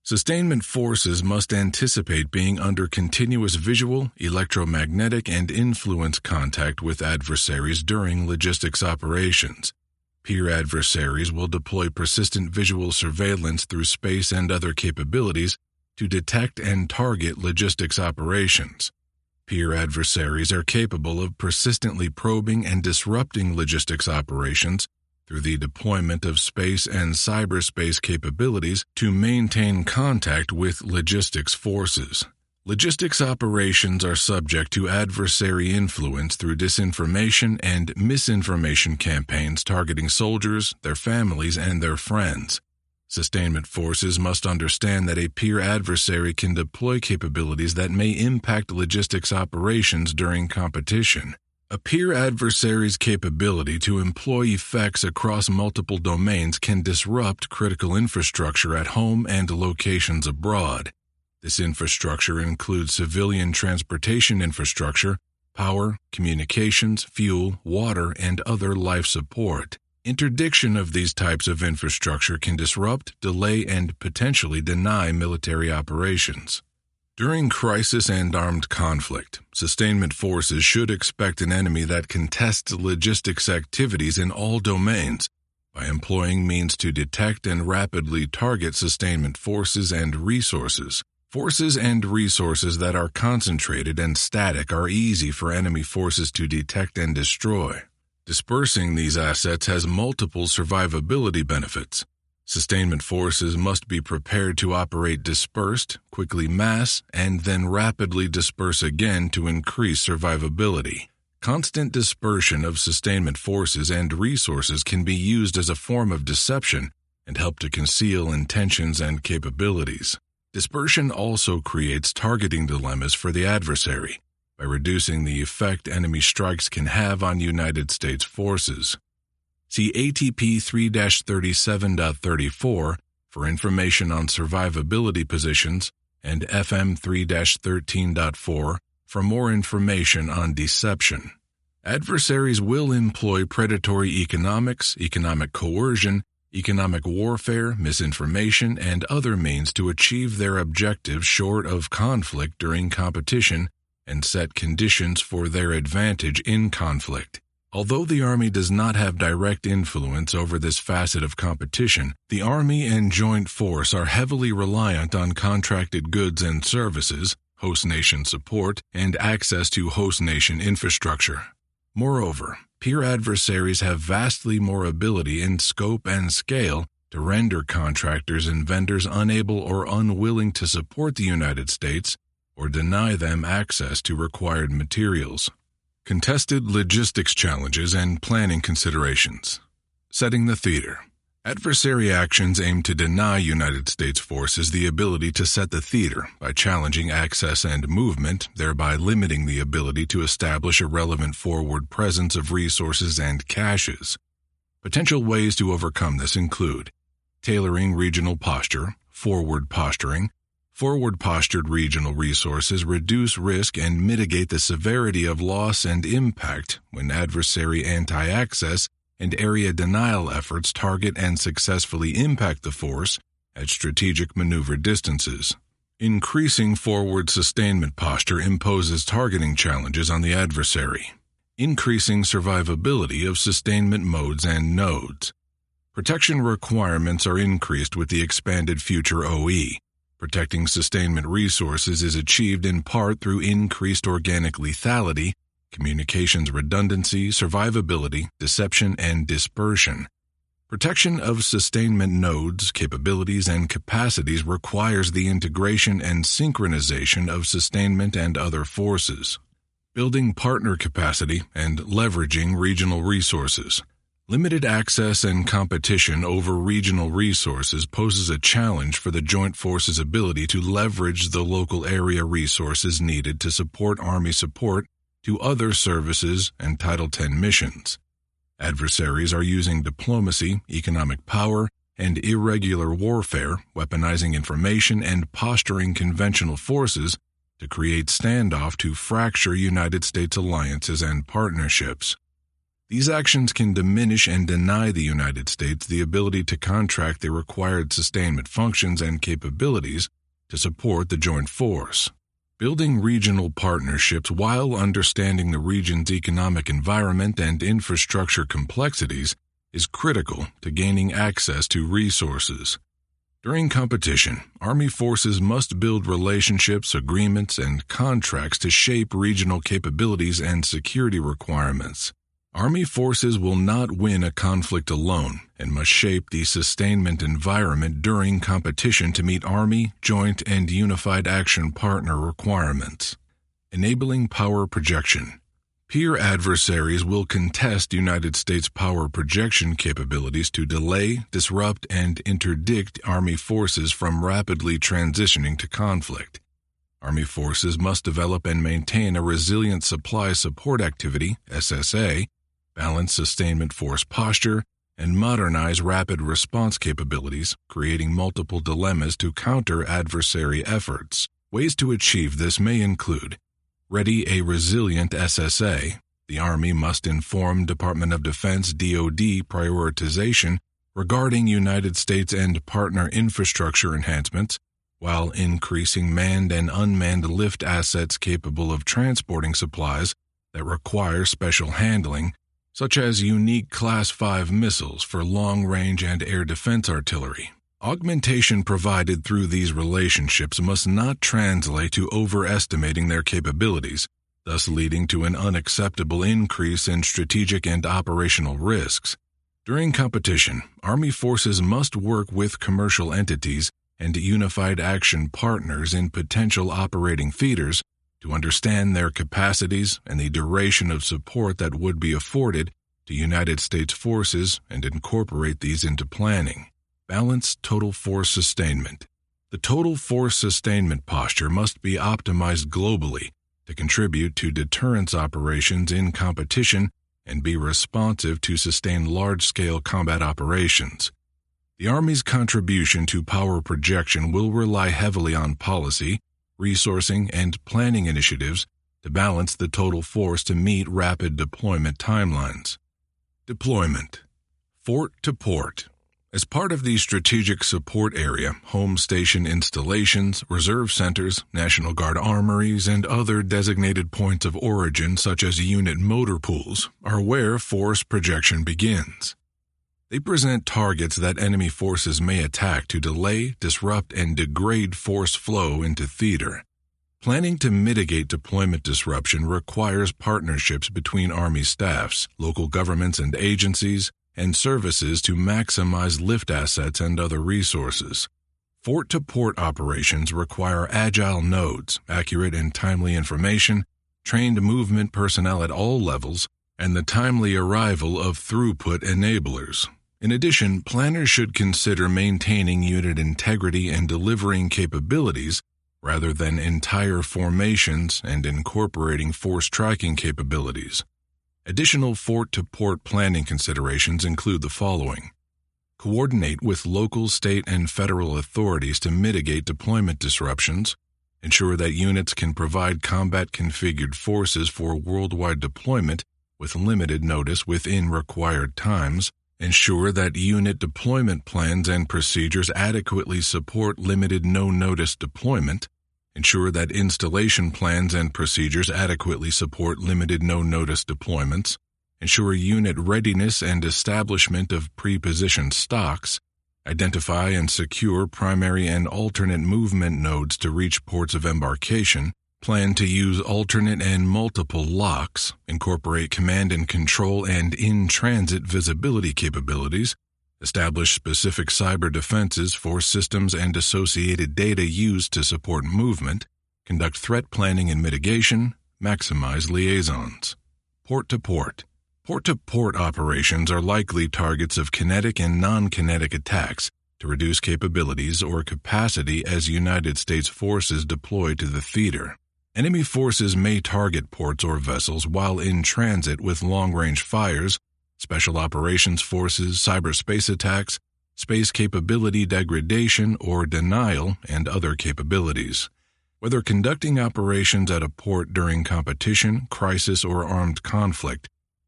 Sustainment forces must anticipate being under continuous visual, electromagnetic, and influence contact with adversaries during logistics operations. Peer adversaries will deploy persistent visual surveillance through space and other capabilities to detect and target logistics operations. Peer adversaries are capable of persistently probing and disrupting logistics operations through the deployment of space and cyberspace capabilities to maintain contact with logistics forces. Logistics operations are subject to adversary influence through disinformation and misinformation campaigns targeting soldiers, their families, and their friends. Sustainment forces must understand that a peer adversary can deploy capabilities that may impact logistics operations during competition. A peer adversary's capability to employ effects across multiple domains can disrupt critical infrastructure at home and locations abroad. This infrastructure includes civilian transportation infrastructure, power, communications, fuel, water, and other life support. Interdiction of these types of infrastructure can disrupt, delay, and potentially deny military operations. During crisis and armed conflict, sustainment forces should expect an enemy that contests logistics activities in all domains by employing means to detect and rapidly target sustainment forces and resources. Forces and resources that are concentrated and static are easy for enemy forces to detect and destroy. Dispersing these assets has multiple survivability benefits. Sustainment forces must be prepared to operate dispersed, quickly mass, and then rapidly disperse again to increase survivability. Constant dispersion of sustainment forces and resources can be used as a form of deception and help to conceal intentions and capabilities. Dispersion also creates targeting dilemmas for the adversary by reducing the effect enemy strikes can have on United States forces. See ATP 3-37.34 for information on survivability positions and FM 3-13.4 for more information on deception. Adversaries will employ predatory economics, economic coercion, economic warfare, misinformation, and other means to achieve their objectives short of conflict during competition and set conditions for their advantage in conflict. Although the Army does not have direct influence over this facet of competition, the Army and Joint Force are heavily reliant on contracted goods and services, host nation support, and access to host nation infrastructure. Moreover, peer adversaries have vastly more ability in scope and scale to render contractors and vendors unable or unwilling to support the United States or deny them access to required materials. Contested logistics challenges and planning considerations. Setting the theater. Adversary actions aim to deny United States forces the ability to set the theater by challenging access and movement, thereby limiting the ability to establish a relevant forward presence of resources and caches. Potential ways to overcome this include tailoring regional posture, forward posturing. Forward-postured regional resources reduce risk and mitigate the severity of loss and impact when adversary anti-access and area denial efforts target and successfully impact the force at strategic maneuver distances. Increasing forward sustainment posture imposes targeting challenges on the adversary. Increasing survivability of sustainment modes and nodes. Protection requirements are increased with the expanded future OE. Protecting sustainment resources is achieved in part through increased organic lethality, communications redundancy, survivability, deception, and dispersion. Protection of sustainment nodes, capabilities, and capacities requires the integration and synchronization of sustainment and other forces. Building partner capacity and leveraging regional resources. Limited access and competition over regional resources poses a challenge for the Joint Forces' ability to leverage the local area resources needed to support Army support to other services and Title X missions. Adversaries are using diplomacy, economic power, and irregular warfare, weaponizing information and posturing conventional forces to create standoff to fracture United States alliances and partnerships. These actions can diminish and deny the United States the ability to contract the required sustainment functions and capabilities to support the joint force. Building regional partnerships while understanding the region's economic environment and infrastructure complexities is critical to gaining access to resources. During competition, Army forces must build relationships, agreements, and contracts to shape regional capabilities and security requirements. Army forces will not win a conflict alone and must shape the sustainment environment during competition to meet Army, Joint, and Unified Action Partner requirements. Enabling power projection. Peer adversaries will contest United States power projection capabilities to delay, disrupt, and interdict Army forces from rapidly transitioning to conflict. Army forces must develop and maintain a resilient supply support activity, SSA, balance sustainment force posture, and modernize rapid response capabilities, creating multiple dilemmas to counter adversary efforts. Ways to achieve this may include: ready a resilient SSA. The Army must inform Department of Defense DoD prioritization regarding United States and partner infrastructure enhancements, while increasing manned and unmanned lift assets capable of transporting supplies that require special handling, such as unique Class 5 missiles for long-range and air defense artillery. Augmentation provided through these relationships must not translate to overestimating their capabilities, thus leading to an unacceptable increase in strategic and operational risks. During competition, Army forces must work with commercial entities and unified action partners in potential operating theaters to understand their capacities and the duration of support that would be afforded to United States forces and incorporate these into planning. Balance total force sustainment. The total force sustainment posture must be optimized globally to contribute to deterrence operations in competition and be responsive to sustain large-scale combat operations. The Army's contribution to power projection will rely heavily on policy, resourcing, and planning initiatives to balance the total force to meet rapid deployment timelines. Deployment. Fort to port. As part of the strategic support area, home station installations, reserve centers, National Guard armories, and other designated points of origin such as unit motor pools are where force projection begins. They present targets that enemy forces may attack to delay, disrupt, and degrade force flow into theater. Planning to mitigate deployment disruption requires partnerships between Army staffs, local governments and agencies, and services to maximize lift assets and other resources. Fort-to-port operations require agile nodes, accurate and timely information, trained movement personnel at all levels, and the timely arrival of throughput enablers. In addition, planners should consider maintaining unit integrity and delivering capabilities rather than entire formations and incorporating force tracking capabilities. Additional fort-to-port planning considerations include the following. Coordinate with local, state, and federal authorities to mitigate deployment disruptions. Ensure that units can provide combat-configured forces for worldwide deployment with limited notice within required times. Ensure that unit deployment plans and procedures adequately support limited no-notice deployment. Ensure that installation plans and procedures adequately support limited no-notice deployments. Ensure unit readiness and establishment of pre-positioned stocks. Identify and secure primary and alternate movement nodes to reach ports of embarkation. Plan to use alternate and multiple locks. Incorporate command and control and in-transit visibility capabilities. Establish specific cyber defenses for systems and associated data used to support movement. Conduct threat planning and mitigation. Maximize liaisons. Port-to-port. Port-to-port operations are likely targets of kinetic and non-kinetic attacks to reduce capabilities or capacity as United States forces deploy to the theater. Enemy forces may target ports or vessels while in transit with long-range fires, special operations forces, cyberspace attacks, space capability degradation or denial, and other capabilities. Whether conducting operations at a port during competition, crisis, or armed conflict,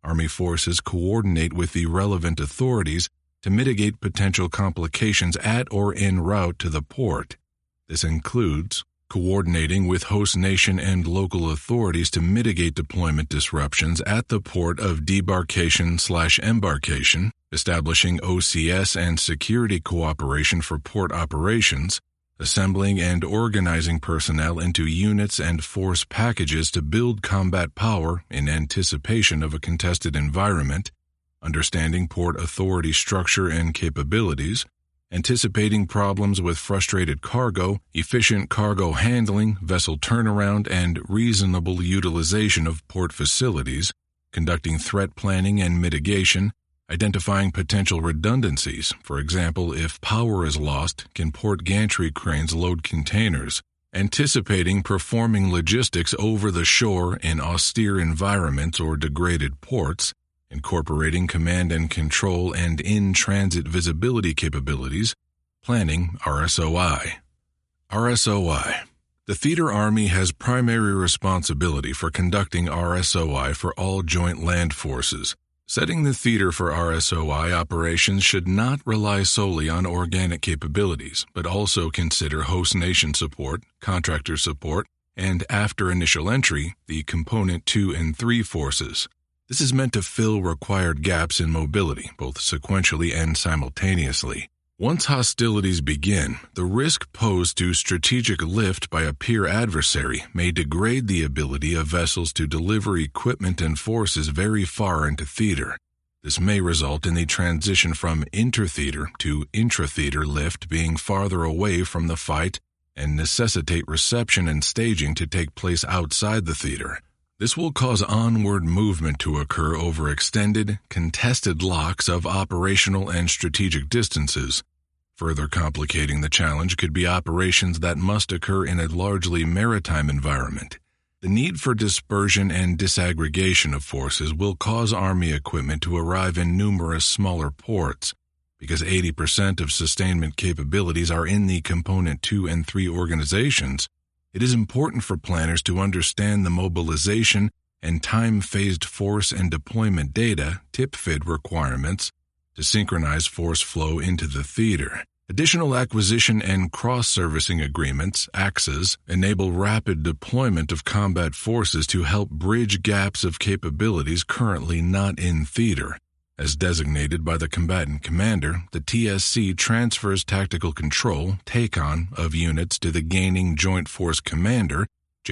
Army forces coordinate with the relevant authorities to mitigate potential complications at or en route to the port. This includes coordinating with host nation and local authorities to mitigate deployment disruptions at the port of debarkation/embarkation, establishing OCS and security cooperation for port operations, assembling and organizing personnel into units and force packages to build combat power in anticipation of a contested environment, understanding port authority structure and capabilities, anticipating problems with frustrated cargo, efficient cargo handling, vessel turnaround, and reasonable utilization of port facilities, conducting threat planning and mitigation, identifying potential redundancies. For example, if power is lost, can port gantry cranes load containers? Anticipating performing logistics over the shore in austere environments or degraded ports, incorporating command and control and in-transit visibility capabilities, planning RSOI. RSOI. The Theater Army has primary responsibility for conducting RSOI for all joint land forces. Setting the theater for RSOI operations should not rely solely on organic capabilities, but also consider host nation support, contractor support, and after initial entry, the Component 2 and 3 forces. This is meant to fill required gaps in mobility, both sequentially and simultaneously. Once hostilities begin, the risk posed to strategic lift by a peer adversary may degrade the ability of vessels to deliver equipment and forces very far into theater. This may result in the transition from intertheater to intratheater lift being farther away from the fight and necessitate reception and staging to take place outside the theater. This will cause onward movement to occur over extended, contested locks of operational and strategic distances. Further complicating the challenge could be operations that must occur in a largely maritime environment. The need for dispersion and disaggregation of forces will cause Army equipment to arrive in numerous smaller ports. Because 80% of sustainment capabilities are in the Component 2 and 3 organizations, it is important for planners to understand the mobilization and time-phased force and deployment data, TIPFID requirements, to synchronize force flow into the theater. Additional acquisition and cross-servicing agreements, AXAs, enable rapid deployment of combat forces to help bridge gaps of capabilities currently not in theater. As designated by the combatant commander, the TSC transfers tactical control, TACON, of units to the gaining Joint Force Commander,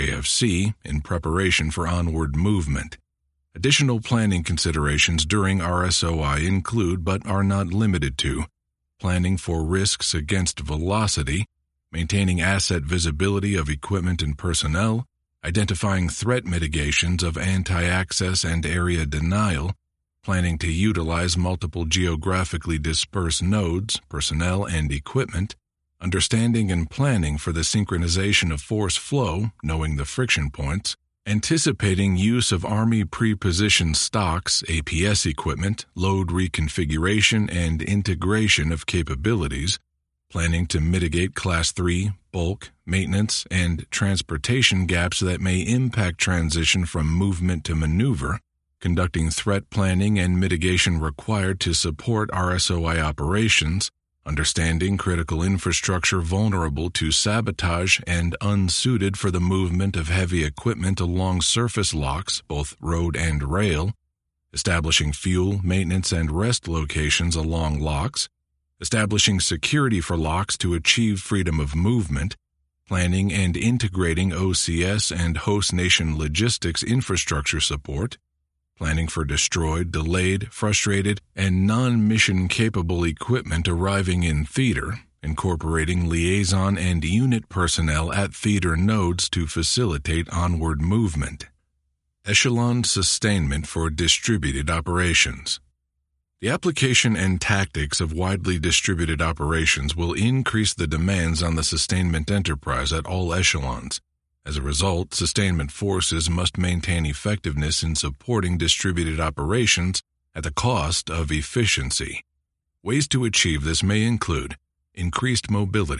JFC, in preparation for onward movement. Additional planning considerations during RSOI include, but are not limited to, planning for risks against velocity, maintaining asset visibility of equipment and personnel, identifying threat mitigations of anti-access and area denial, planning to utilize multiple geographically dispersed nodes, personnel, and equipment, understanding and planning for the synchronization of force flow, knowing the friction points, anticipating use of Army pre-positioned stocks, APS equipment, load reconfiguration and integration of capabilities, planning to mitigate Class 3, bulk, maintenance, and transportation gaps that may impact transition from movement to maneuver, conducting threat planning and mitigation required to support RSOI operations, understanding critical infrastructure vulnerable to sabotage and unsuited for the movement of heavy equipment along surface locks, both road and rail, establishing fuel, maintenance, and rest locations along locks, establishing security for locks to achieve freedom of movement, planning and integrating OCS and host nation logistics infrastructure support, planning for destroyed, delayed, frustrated, and non-mission capable equipment arriving in theater, incorporating liaison and unit personnel at theater nodes to facilitate onward movement. Echelon sustainment for distributed operations. The application and tactics of widely distributed operations will increase the demands on the sustainment enterprise at all echelons. As a result, sustainment forces must maintain effectiveness in supporting distributed operations at the cost of efficiency. Ways to achieve this may include increased mobility,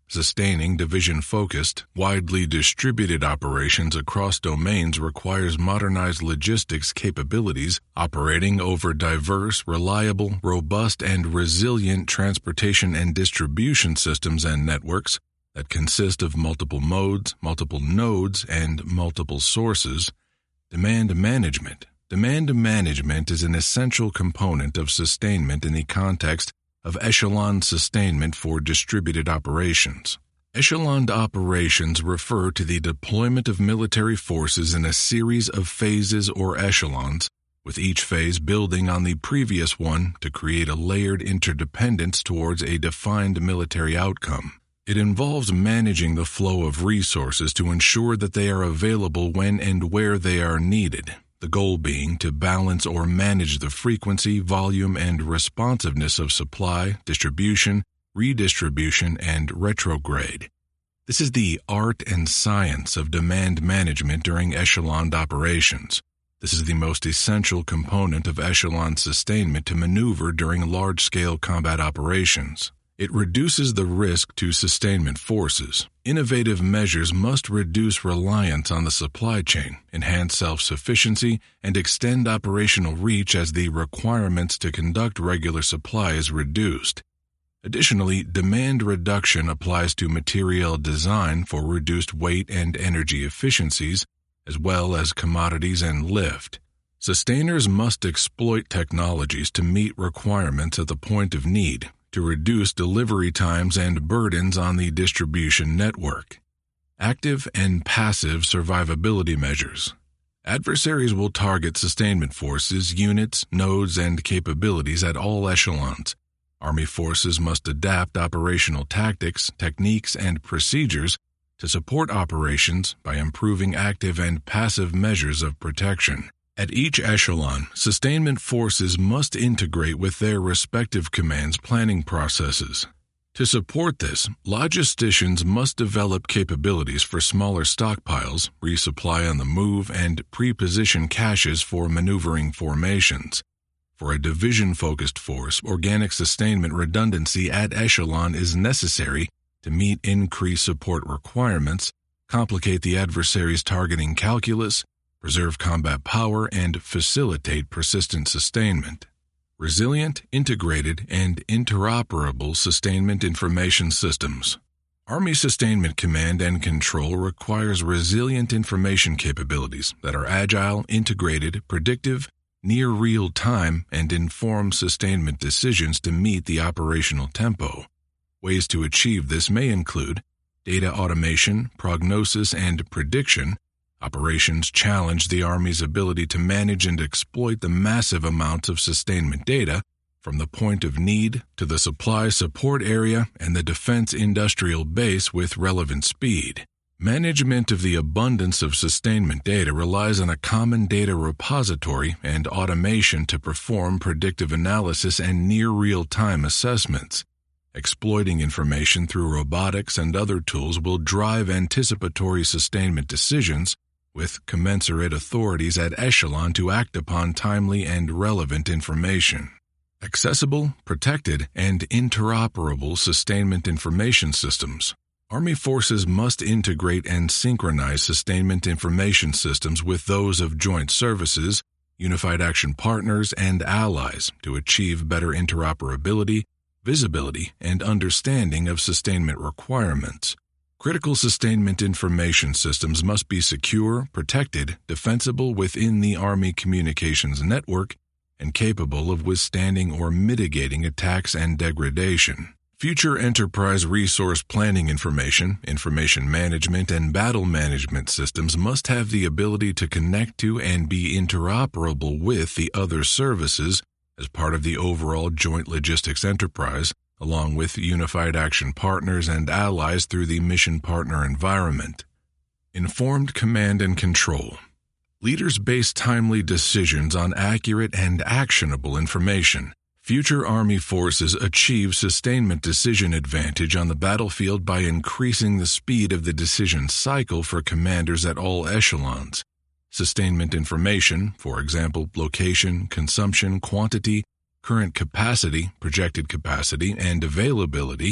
Sustaining division-focused, widely distributed operations across domains requires modernized logistics capabilities operating over diverse, reliable, robust, and resilient transportation and distribution systems and networks that consist of multiple modes, multiple nodes, and multiple sources. Demand management. Demand management is an essential component of sustainment in the context of echelon sustainment for distributed operations. Echeloned operations refer to the deployment of military forces in a series of phases or echelons, with each phase building on the previous one to create a layered interdependence towards a defined military outcome. It involves managing the flow of resources to ensure that they are available when and where they are needed, the goal being to balance or manage the frequency, volume, and responsiveness of supply, distribution, redistribution, and retrograde. This is the art and science of demand management during echeloned operations. This is the most essential component of echelon sustainment to maneuver during large-scale combat operations. It reduces the risk to sustainment forces. Innovative measures must reduce reliance on the supply chain, enhance self-sufficiency, and extend operational reach as the requirements to conduct regular supply is reduced. Additionally, demand reduction applies to material design for reduced weight and energy efficiencies, as well as commodities and lift. Sustainers must exploit technologies to meet requirements at the point of need, to reduce delivery times and burdens on the distribution network. Active and passive survivability measures. Adversaries will target sustainment forces, units, nodes, and capabilities at all echelons. Army forces must adapt operational tactics, techniques, and procedures to support operations by improving active and passive measures of protection. At each echelon, sustainment forces must integrate with their respective commands' planning processes. To support this, logisticians must develop capabilities for smaller stockpiles, resupply on the move, and pre-position caches for maneuvering formations. For a division-focused force, organic sustainment redundancy at echelon is necessary to meet increased support requirements, complicate the adversary's targeting calculus, preserve combat power, and facilitate persistent sustainment. Resilient, integrated, and interoperable sustainment information systems. Army Sustainment Command and Control requires resilient information capabilities that are agile, integrated, predictive, near real-time, and inform sustainment decisions to meet the operational tempo. Ways to achieve this may include data automation, prognosis, and prediction. Operations challenge the Army's ability to manage and exploit the massive amounts of sustainment data from the point of need to the supply support area and the defense industrial base with relevant speed. Management of the abundance of sustainment data relies on a common data repository and automation to perform predictive analysis and near real-time assessments. Exploiting information through robotics and other tools will drive anticipatory sustainment decisions with commensurate authorities at echelon to act upon timely and relevant information. Accessible, protected, and interoperable sustainment information systems. Army forces must integrate and synchronize sustainment information systems with those of joint services, unified action partners, and allies to achieve better interoperability, visibility, and understanding of sustainment requirements. Critical sustainment information systems must be secure, protected, defensible within the Army communications network, and capable of withstanding or mitigating attacks and degradation. Future enterprise resource planning information management, and battle management systems must have the ability to connect to and be interoperable with the other services as part of the overall joint logistics enterprise, along with unified action partners and allies through the mission partner environment. Informed command and control. Leaders base timely decisions on accurate and actionable information. Future Army forces achieve sustainment decision advantage on the battlefield by increasing the speed of the decision cycle for commanders at all echelons. Sustainment information, for example, location, consumption, quantity, current capacity, projected capacity, and availability,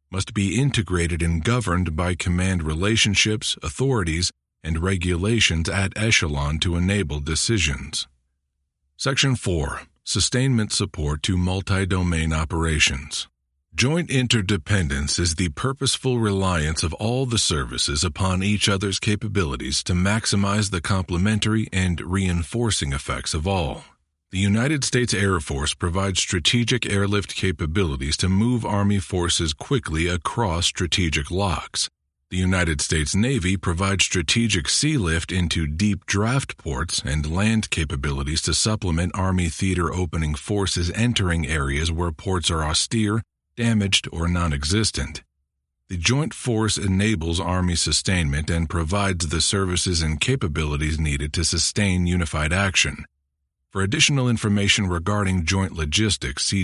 must be integrated and governed by command relationships, authorities, and regulations at echelon to enable decisions. Section 4. Sustainment support to multi-domain operations. Joint interdependence is the purposeful reliance of all the services upon each other's capabilities to maximize the complementary and reinforcing effects of all. The United States Air Force provides strategic airlift capabilities to move Army forces quickly across strategic locks. The United States Navy provides strategic sea lift into deep draft ports and land capabilities to supplement Army theater opening forces entering areas where ports are austere, damaged, or non-existent. The Joint Force enables Army sustainment and provides the services and capabilities needed to sustain unified action. For additional information regarding joint logistics, see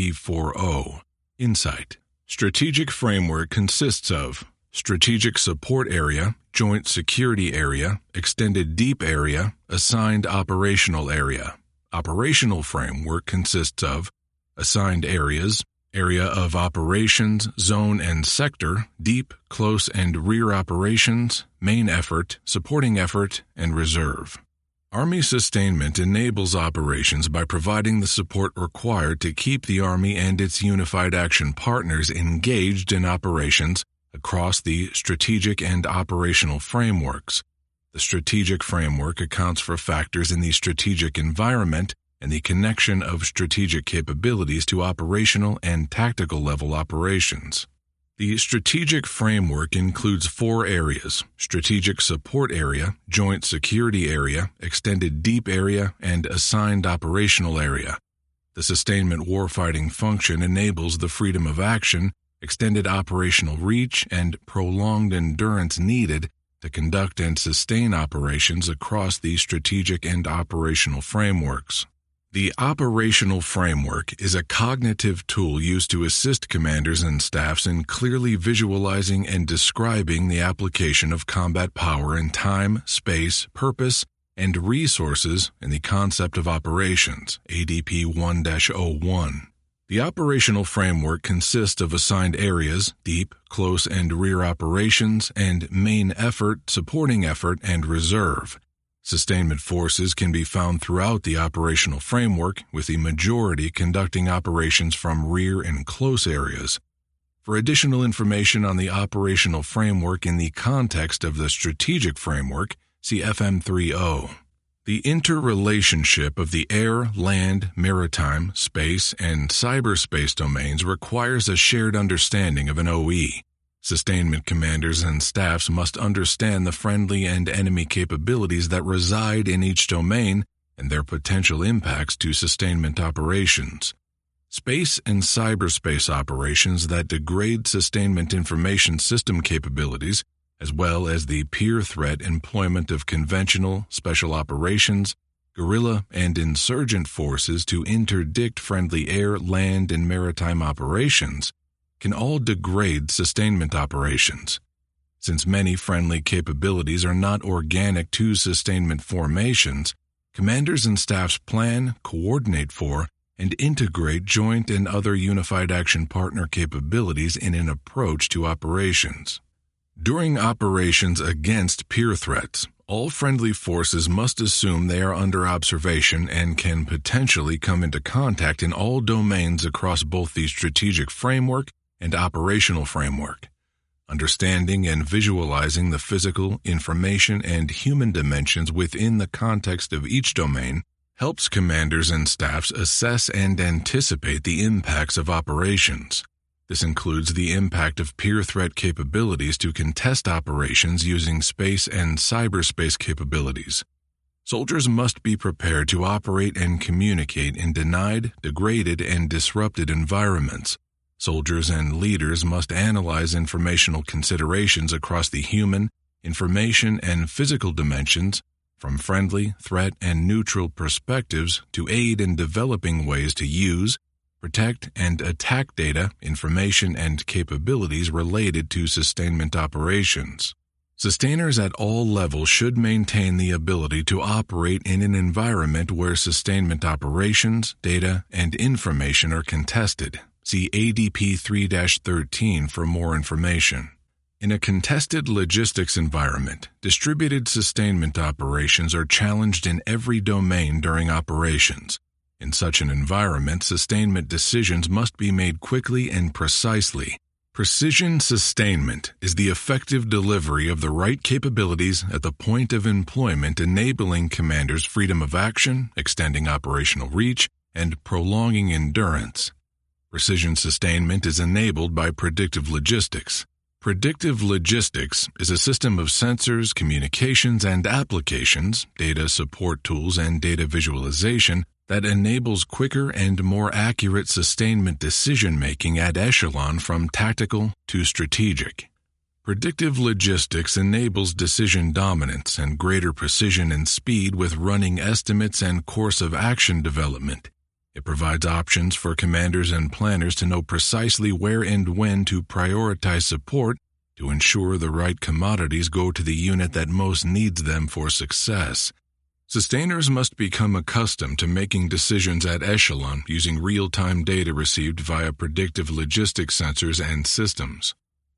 JP40. Insight. Strategic framework consists of Strategic Support Area, Joint Security Area, Extended Deep Area, Assigned Operational Area. Operational framework consists of Assigned Areas, Area of Operations, Zone and Sector, Deep, Close and Rear Operations, Main Effort, Supporting Effort, and Reserve. Army sustainment enables operations by providing the support required to keep the Army and its unified action partners engaged in operations across the strategic and operational frameworks. The strategic framework accounts for factors in the strategic environment and the connection of strategic capabilities to operational and tactical level operations. The strategic framework includes 4 areas: Strategic Support Area, Joint Security Area, Extended Deep Area, and Assigned Operational Area. The sustainment warfighting function enables the freedom of action, extended operational reach, and prolonged endurance needed to conduct and sustain operations across the strategic and operational frameworks. The operational framework is a cognitive tool used to assist commanders and staffs in clearly visualizing and describing the application of combat power in time, space, purpose, and resources in the concept of operations, ADP 1-01. The operational framework consists of assigned areas, deep, close, and rear operations, and main effort, supporting effort, and reserve. Sustainment forces can be found throughout the operational framework, with the majority conducting operations from rear and close areas. For additional information on the operational framework in the context of the strategic framework, see FM30. The interrelationship of the air, land, maritime, space, and cyberspace domains requires a shared understanding of an OE. Sustainment commanders and staffs must understand the friendly and enemy capabilities that reside in each domain and their potential impacts to sustainment operations. Space and cyberspace operations that degrade sustainment information system capabilities, as well as the peer threat employment of conventional, special operations, guerrilla, and insurgent forces to interdict friendly air, land, and maritime operations, can all degrade sustainment operations. Since many friendly capabilities are not organic to sustainment formations, commanders and staffs plan, coordinate for, and integrate joint and other unified action partner capabilities in an approach to operations. During operations against peer threats, all friendly forces must assume they are under observation and can potentially come into contact in all domains across both the strategic framework and operational framework. Understanding and visualizing the physical, information, and human dimensions within the context of each domain helps commanders and staffs assess and anticipate the impacts of operations. This includes the impact of peer threat capabilities to contest operations using space and cyberspace capabilities. Soldiers must be prepared to operate and communicate in denied, degraded, and disrupted environments. Soldiers and leaders must analyze informational considerations across the human, information, and physical dimensions, from friendly, threat, and neutral perspectives to aid in developing ways to use, protect, and attack data, information, and capabilities related to sustainment operations. Sustainers at all levels should maintain the ability to operate in an environment where sustainment operations, data, and information are contested. See ADP 3-13 for more information. In a contested logistics environment, distributed sustainment operations are challenged in every domain during operations. In such an environment, sustainment decisions must be made quickly and precisely. Precision sustainment is the effective delivery of the right capabilities at the point of employment, enabling commanders freedom of action, extending operational reach, and prolonging endurance. Precision sustainment is enabled by predictive logistics. Predictive logistics is a system of sensors, communications, and applications, data support tools, and data visualization that enables quicker and more accurate sustainment decision-making at echelon from tactical to strategic. Predictive logistics enables decision dominance and greater precision and speed with running estimates and course of action development. It provides options for commanders and planners to know precisely where and when to prioritize support to ensure the right commodities go to the unit that most needs them for success. Sustainers must become accustomed to making decisions at echelon using real-time data received via predictive logistics sensors and systems.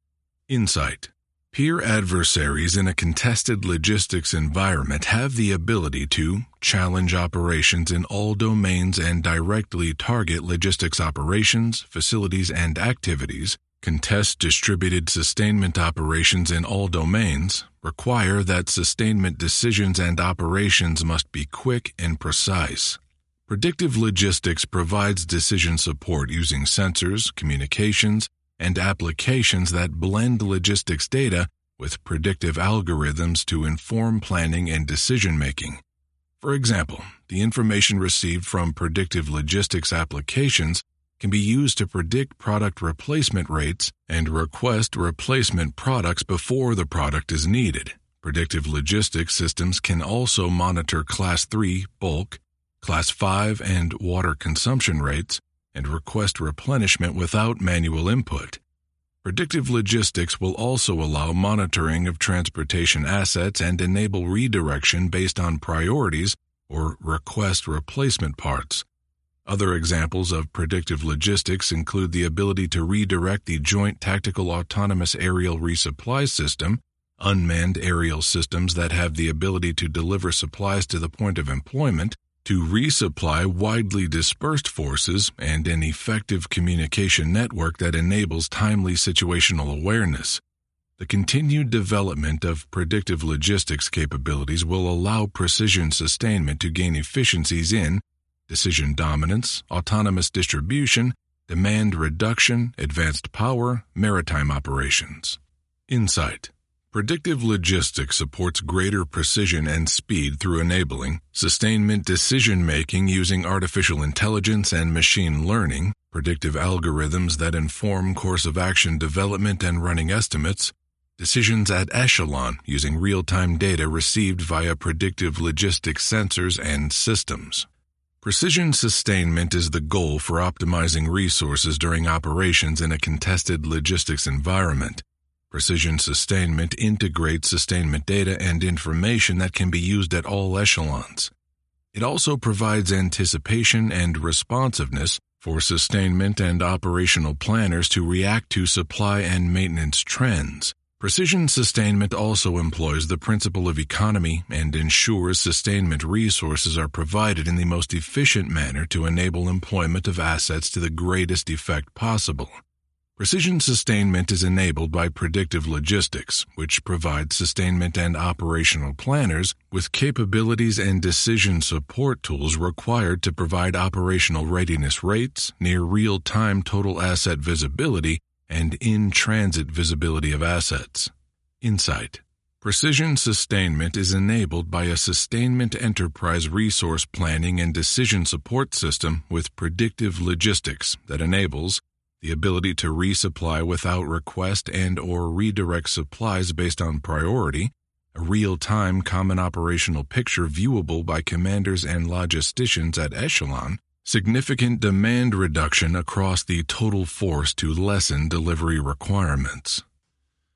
Insight. Peer adversaries in a contested logistics environment have the ability to challenge operations in all domains and directly target logistics operations, facilities, and activities, contest distributed sustainment operations in all domains, require that sustainment decisions and operations must be quick and precise. Predictive logistics provides decision support using sensors, communications, and applications that blend logistics data with predictive algorithms to inform planning and decision-making. For example, the information received from predictive logistics applications can be used to predict product replacement rates and request replacement products before the product is needed. Predictive logistics systems can also monitor Class 3 bulk, Class 5 and water consumption rates, and request replenishment without manual input. Predictive logistics will also allow monitoring of transportation assets and enable redirection based on priorities or request replacement parts. Other examples of predictive logistics include the ability to redirect the Joint Tactical Autonomous Aerial Resupply System, unmanned aerial systems that have the ability to deliver supplies to the point of employment, to resupply widely dispersed forces, and an effective communication network that enables timely situational awareness. The continued development of predictive logistics capabilities will allow precision sustainment to gain efficiencies in decision dominance, autonomous distribution, demand reduction, advanced power, maritime operations. Insight. Predictive logistics supports greater precision and speed through enabling sustainment decision-making using artificial intelligence and machine learning, predictive algorithms that inform course of action development and running estimates, decisions at echelon using real-time data received via predictive logistics sensors and systems. Precision sustainment is the goal for optimizing resources during operations in a contested logistics environment. Precision sustainment integrates sustainment data and information that can be used at all echelons. It also provides anticipation and responsiveness for sustainment and operational planners to react to supply and maintenance trends. Precision sustainment also employs the principle of economy and ensures sustainment resources are provided in the most efficient manner to enable employment of assets to the greatest effect possible. Precision sustainment is enabled by predictive logistics, which provides sustainment and operational planners with capabilities and decision support tools required to provide operational readiness rates, near real-time total asset visibility, and in-transit visibility of assets. Insight. Precision sustainment is enabled by a sustainment enterprise resource planning and decision support system with predictive logistics that enables the ability to resupply without request and or redirect supplies based on priority, a real-time common operational picture viewable by commanders and logisticians at echelon, significant demand reduction across the total force to lessen delivery requirements.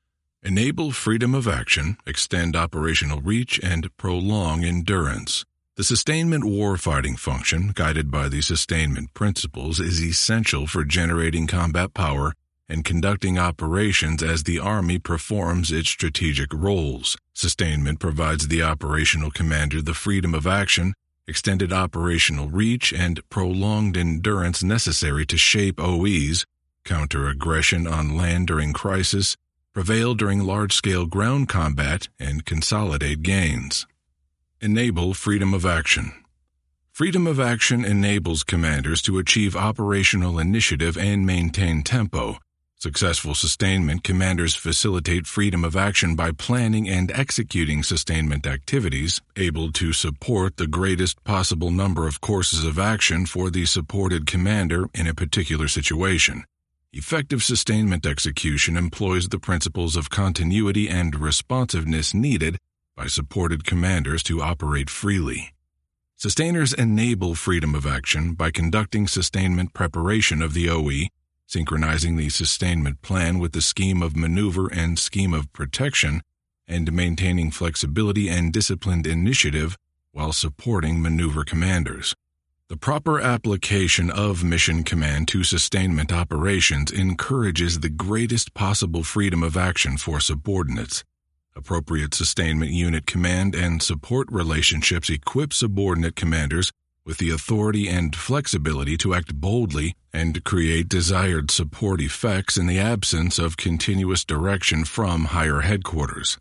Enable freedom of action, extend operational reach, and prolong endurance. The sustainment warfighting function, guided by the sustainment principles, is essential for generating combat power and conducting operations as the Army performs its strategic roles. Sustainment provides the operational commander the freedom of action, extended operational reach, and prolonged endurance necessary to shape OEs, counter aggression on land during crisis, prevail during large-scale ground combat, and consolidate gains. Enable freedom of action. Freedom of action enables commanders to achieve operational initiative and maintain tempo. Successful sustainment commanders facilitate freedom of action by planning and executing sustainment activities, able to support the greatest possible number of courses of action for the supported commander in a particular situation. Effective sustainment execution employs the principles of continuity and responsiveness needed by supported commanders to operate freely. Sustainers enable freedom of action by conducting sustainment preparation of the OE, synchronizing the sustainment plan with the scheme of maneuver and scheme of protection, and maintaining flexibility and disciplined initiative while supporting maneuver commanders. The proper application of mission command to sustainment operations encourages the greatest possible freedom of action for subordinates. Appropriate sustainment unit command and support relationships equip subordinate commanders with the authority and flexibility to act boldly and create desired support effects in the absence of continuous direction from higher headquarters.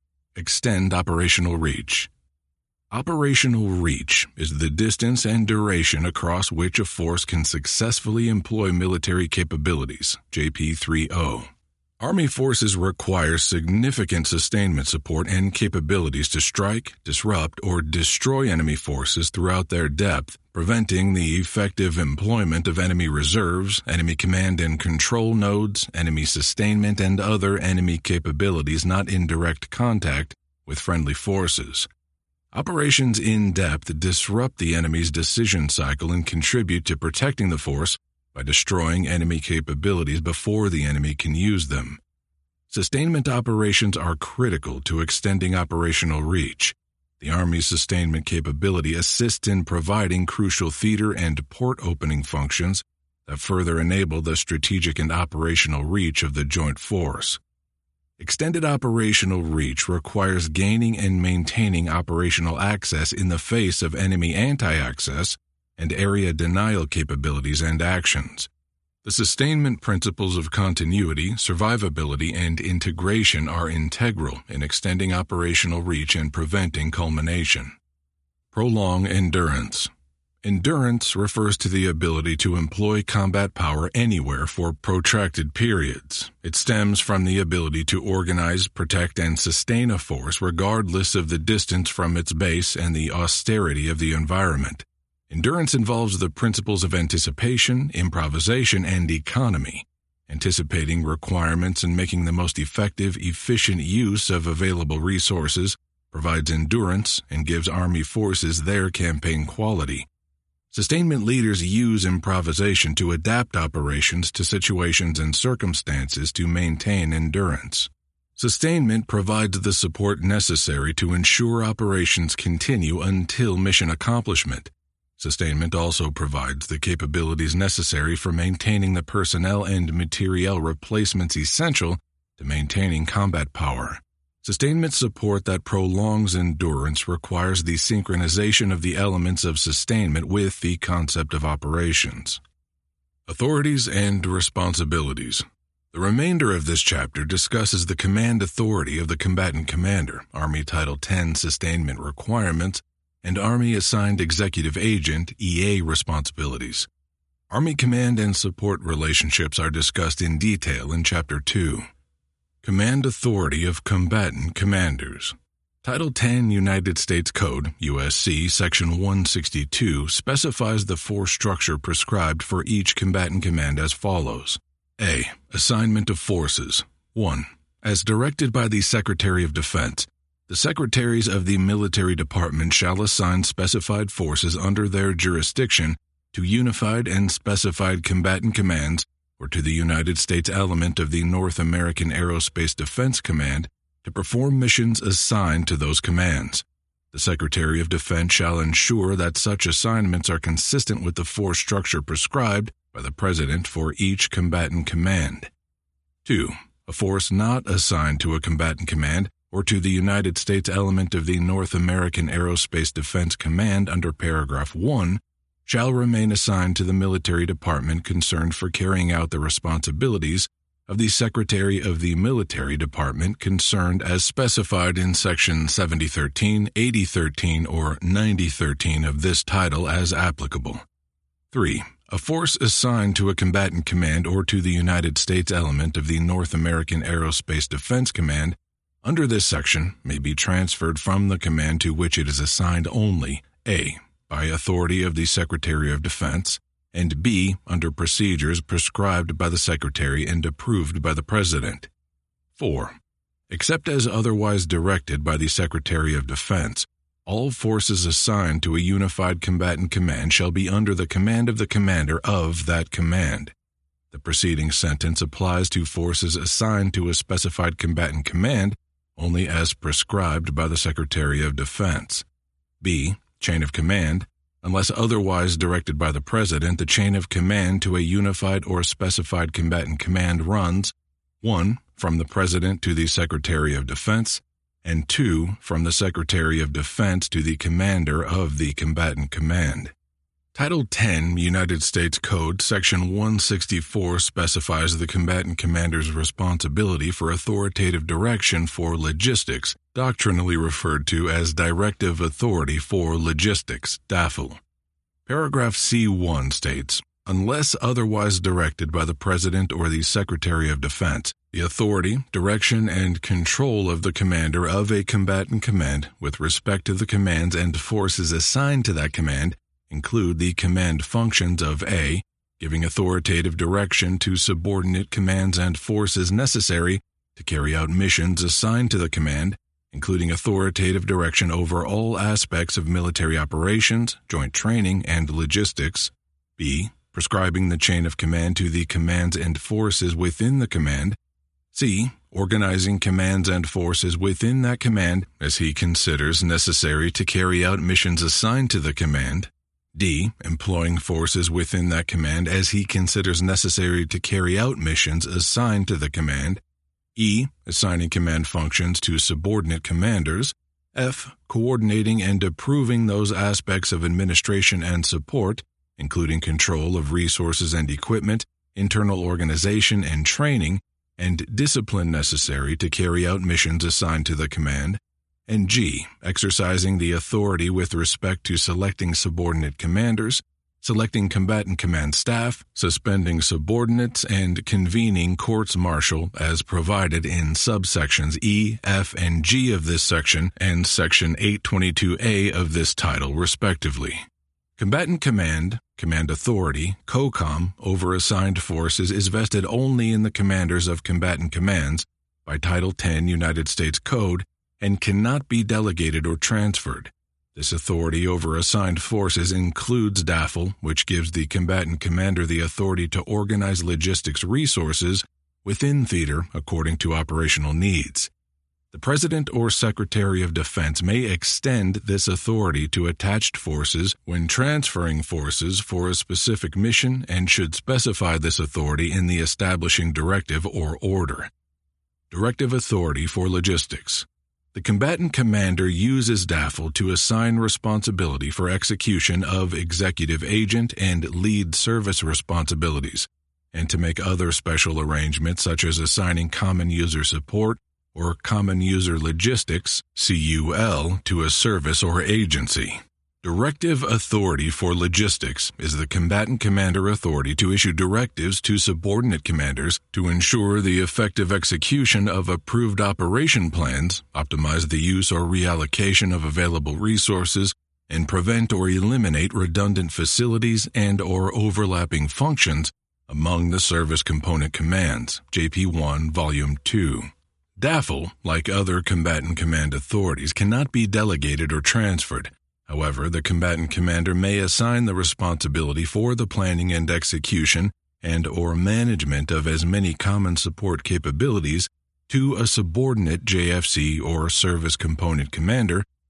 Extend operational reach. Operational reach is the distance and duration across which a force can successfully employ military capabilities, JP3O. Army forces require significant sustainment support and capabilities to strike, disrupt, or destroy enemy forces throughout their depth, preventing the effective employment of enemy reserves, enemy command and control nodes, enemy sustainment, and other enemy capabilities not in direct contact with friendly forces. Operations in depth disrupt the enemy's decision cycle and contribute to protecting the force by destroying enemy capabilities before the enemy can use them. Sustainment operations are critical to extending operational reach. The Army's sustainment capability assists in providing crucial theater and port opening functions that further enable the strategic and operational reach of the joint force. Extended operational reach requires gaining and maintaining operational access in the face of enemy anti-access and area denial capabilities and actions. The sustainment principles of continuity, survivability, and integration are integral in extending operational reach and preventing culmination. Prolong endurance. Endurance refers to the ability to employ combat power anywhere for protracted periods. It stems from the ability to organize, protect, and sustain a force regardless of the distance from its base and the austerity of the environment. Endurance involves the principles of anticipation, improvisation, and economy. Anticipating requirements and making the most effective, efficient use of available resources provides endurance and gives Army forces their campaign quality. Sustainment leaders use improvisation to adapt operations to situations and circumstances to maintain endurance. Sustainment provides the support necessary to ensure operations continue until mission accomplishment. Sustainment also provides the capabilities necessary for maintaining the personnel and materiel replacements essential to maintaining combat power. Sustainment support that prolongs endurance requires the synchronization of the elements of sustainment with the concept of operations. Authorities and responsibilities. The remainder of this chapter discusses the command authority of the combatant commander, Army Title 10 sustainment requirements, and Army Assigned Executive Agent, EA responsibilities. Army command and support relationships are discussed in detail in Chapter 2. Command authority of combatant commanders. Title 10 United States Code, USC, Section 162 specifies the force structure prescribed for each combatant command as follows. A. Assignment of forces. 1. As directed by the Secretary of Defense, the Secretaries of the Military Department shall assign specified forces under their jurisdiction to unified and specified combatant commands or to the United States element of the North American Aerospace Defense Command to perform missions assigned to those commands. The Secretary of Defense shall ensure that such assignments are consistent with the force structure prescribed by the President for each combatant command. 2. A force not assigned to a combatant command or to the United States element of the North American Aerospace Defense Command under paragraph 1 shall remain assigned to the military department concerned for carrying out the responsibilities of the Secretary of the Military Department concerned as specified in Section 7013, 8013, or 9013 of this title as applicable. 3. A force assigned to a combatant command or to the United States element of the North American Aerospace Defense Command under this section may be transferred from the command to which it is assigned only, A, by authority of the Secretary of Defense, and B, under procedures prescribed by the Secretary and approved by the President. 4. Except as otherwise directed by the Secretary of Defense, all forces assigned to a unified combatant command shall be under the command of the commander of that command. The preceding sentence applies to forces assigned to a specified combatant command only as prescribed by the Secretary of Defense. B. Chain of command. Unless otherwise directed by the President, the chain of command to a unified or specified combatant command runs 1. From the President to the Secretary of Defense, and 2. From the Secretary of Defense to the commander of the combatant command. Title 10 United States Code, Section 164 specifies the combatant commander's responsibility for authoritative direction for logistics, doctrinally referred to as Directive Authority for Logistics, DAFL. Paragraph C1 states, unless otherwise directed by the President or the Secretary of Defense, the authority, direction, and control of the commander of a combatant command with respect to the commands and forces assigned to that command include the command functions of A, giving authoritative direction to subordinate commands and forces necessary to carry out missions assigned to the command, including authoritative direction over all aspects of military operations, joint training, and logistics. B. Prescribing the chain of command to the commands and forces within the command. C. Organizing commands and forces within that command as he considers necessary to carry out missions assigned to the command. D. Employing forces within that command as he considers necessary to carry out missions assigned to the command. E. Assigning command functions to subordinate commanders. F. Coordinating and approving those aspects of administration and support, including control of resources and equipment, internal organization and training, and discipline necessary to carry out missions assigned to the command. And G. Exercising the authority with respect to selecting subordinate commanders, selecting combatant command staff, suspending subordinates, and convening courts-martial as provided in subsections E, F, and G of this section and Section 822A of this title, respectively. Combatant command, command authority, COCOM, over assigned forces is vested only in the commanders of combatant commands by Title 10 United States Code and cannot be delegated or transferred. This authority over assigned forces includes DAFL, which gives the combatant commander the authority to organize logistics resources within theater according to operational needs. The President or Secretary of Defense may extend this authority to attached forces when transferring forces for a specific mission and should specify this authority in the establishing directive or order. Directive Authority for Logistics. The combatant commander uses DAFL to assign responsibility for execution of executive agent and lead service responsibilities, and to make other special arrangements such as assigning common user support or common user logistics, CUL, to a service or agency. Directive Authority for Logistics is the combatant commander authority to issue directives to subordinate commanders to ensure the effective execution of approved operation plans, optimize the use or reallocation of available resources, and prevent or eliminate redundant facilities and or overlapping functions among the service component commands, JP1, Volume 2. DAFL, like other combatant command authorities, cannot be delegated or transferred. However, the combatant commander may assign the responsibility for the planning and execution and or management of as many common support capabilities to a subordinate JFC or service component commander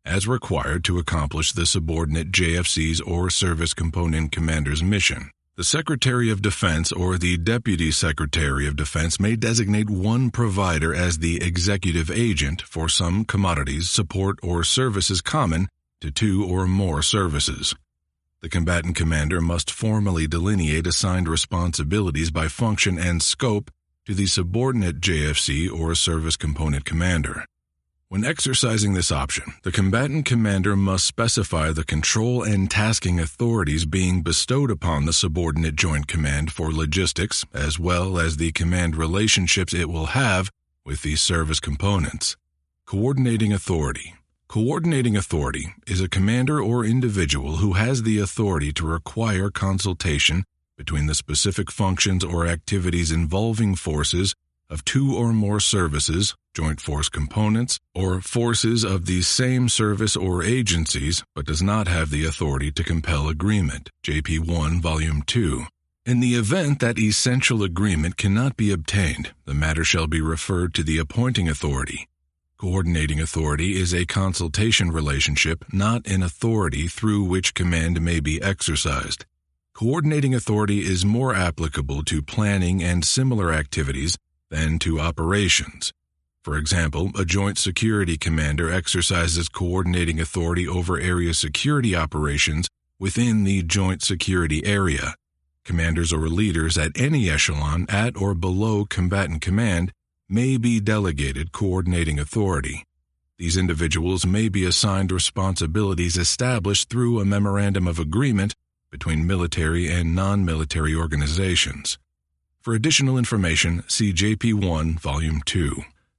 as required to accomplish the subordinate JFC's or Service Component Commander's mission. The Secretary of Defense or the Deputy Secretary of Defense may designate one provider as the executive agent for some commodities, support, or services common to two or more services. The combatant commander must formally delineate assigned responsibilities by function and scope to the subordinate JFC or Service Component Commander. When exercising this option, the combatant commander must specify the control and tasking authorities being bestowed upon the subordinate joint command for logistics, as well as the command relationships it will have with these service components. Coordinating authority. Coordinating authority is a commander or individual who has the authority to require consultation between the specific functions or activities involving forces of two or more services, joint force components, or forces of the same service or agencies, but does not have the authority to compel agreement. JP 1, Volume 2. In the event that essential agreement cannot be obtained, the matter shall be referred to the appointing authority. Coordinating authority is a consultation relationship, not an authority through which command may be exercised. Coordinating authority is more applicable to planning and similar activities than to operations. For example, a joint security commander exercises coordinating authority over area security operations within the joint security area. Commanders or leaders at any echelon at or below combatant command may be delegated coordinating authority. These individuals may be assigned responsibilities established through a memorandum of agreement between military and non-military organizations. For additional information, see JP 1, Volume 2.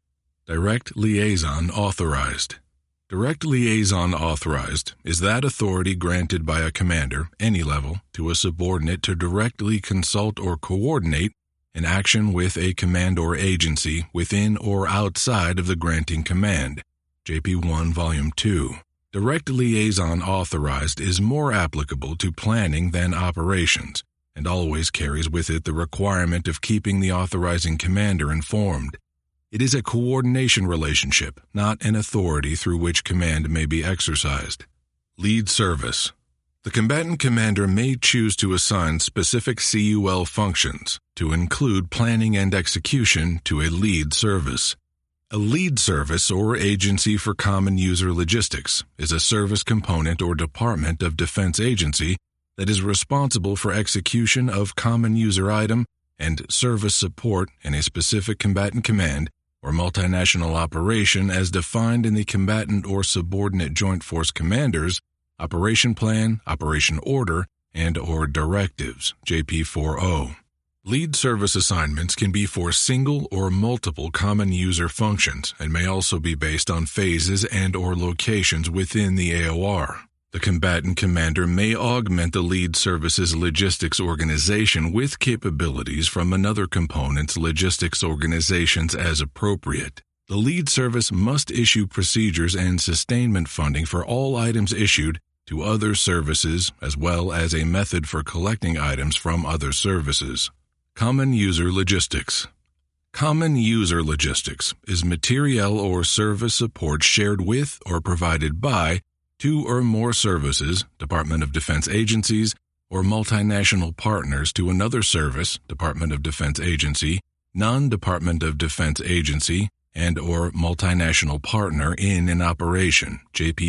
Direct Liaison Authorized. Direct Liaison Authorized is that authority granted by a commander, any level, to a subordinate to directly consult or coordinate an action with a command or agency within or outside of the granting command. JP 1, Volume 2. Direct Liaison Authorized is more applicable to planning than operations, and always carries with it the requirement of keeping the authorizing commander informed. It is a coordination relationship, not an authority through which command may be exercised. Lead service. The combatant commander may choose to assign specific CUL functions to include planning and execution to a lead service. A lead service or agency for common user logistics is a service component or department of defense agency that is responsible for execution of common user item and service support in a specific combatant command or multinational operation as defined in the combatant or subordinate joint force commanders, operation plan, operation order, and or directives, JP 4.0. Lead service assignments can be for single or multiple common user functions and may also be based on phases and or locations within the AOR. The combatant commander may augment the lead service's logistics organization with capabilities from another component's logistics organizations as appropriate. The lead service must issue procedures and sustainment funding for all items issued to other services as well as a method for collecting items from other services. Common user logistics. Common user logistics is materiel or service support shared with or provided by two or more services, Department of Defense agencies, or multinational partners to another service, Department of Defense agency, non-Department of Defense agency, and or multinational partner in an operation, JP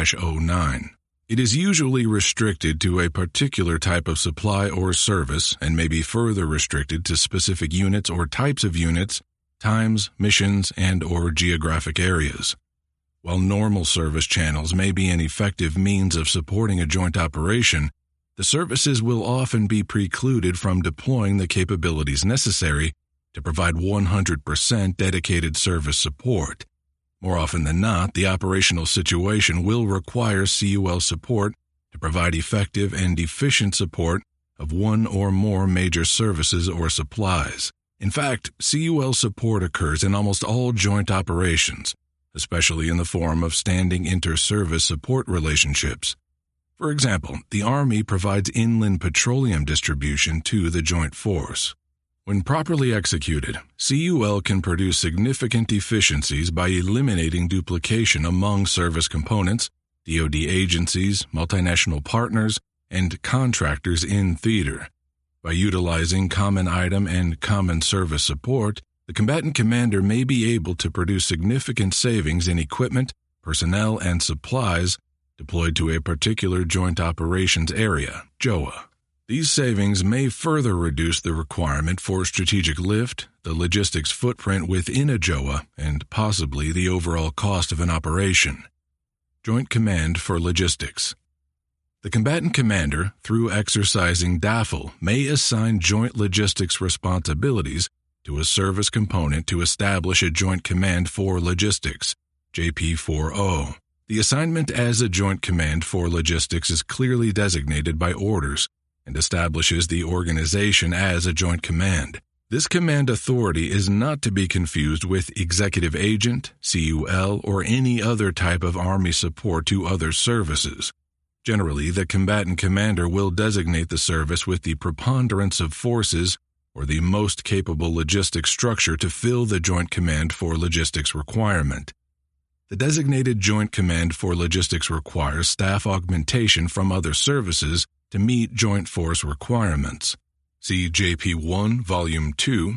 4-09. It is usually restricted to a particular type of supply or service and may be further restricted to specific units or types of units, times, missions, and or geographic areas. While normal service channels may be an effective means of supporting a joint operation, the services will often be precluded from deploying the capabilities necessary to provide 100% dedicated service support. More often than not, the operational situation will require CUL support to provide effective and efficient support of one or more major services or supplies. In fact, CUL support occurs in almost all joint operations, especially in the form of standing inter-service support relationships. For example, the Army provides inland petroleum distribution to the joint force. When properly executed, CUL can produce significant efficiencies by eliminating duplication among service components, DoD agencies, multinational partners, and contractors in theater. By utilizing common item and common service support, the combatant commander may be able to produce significant savings in equipment, personnel, and supplies deployed to a particular Joint Operations Area, JOA. These savings may further reduce the requirement for strategic lift, the logistics footprint within a JOA, and possibly the overall cost of an operation. Joint Command for Logistics. The combatant commander, through exercising DAFL, may assign joint logistics responsibilities to a service component to establish a Joint Command for Logistics, JP4O. The assignment as a Joint Command for Logistics is clearly designated by orders and establishes the organization as a Joint Command. This command authority is not to be confused with executive agent, CUL, or any other type of Army support to other services. Generally, the combatant commander will designate the service with the preponderance of forces or the most capable logistics structure to fill the Joint Command for Logistics requirement. The designated Joint Command for Logistics requires staff augmentation from other services to meet Joint Force requirements. See JP1, Volume 2,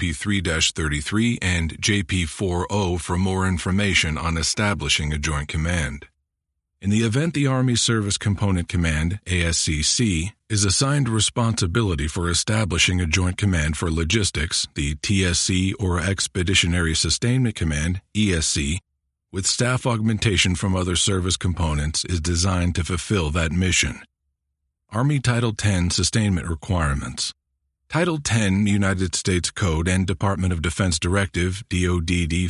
JP3-33, and JP40 for more information on establishing a Joint Command. In the event the Army Service Component Command, ASCC, is assigned responsibility for establishing a Joint Command for Logistics, the TSC or Expeditionary Sustainment Command, ESC, with staff augmentation from other service components is designed to fulfill that mission. Army Title 10 Sustainment Requirements. Title 10 United States Code and Department of Defense Directive DoD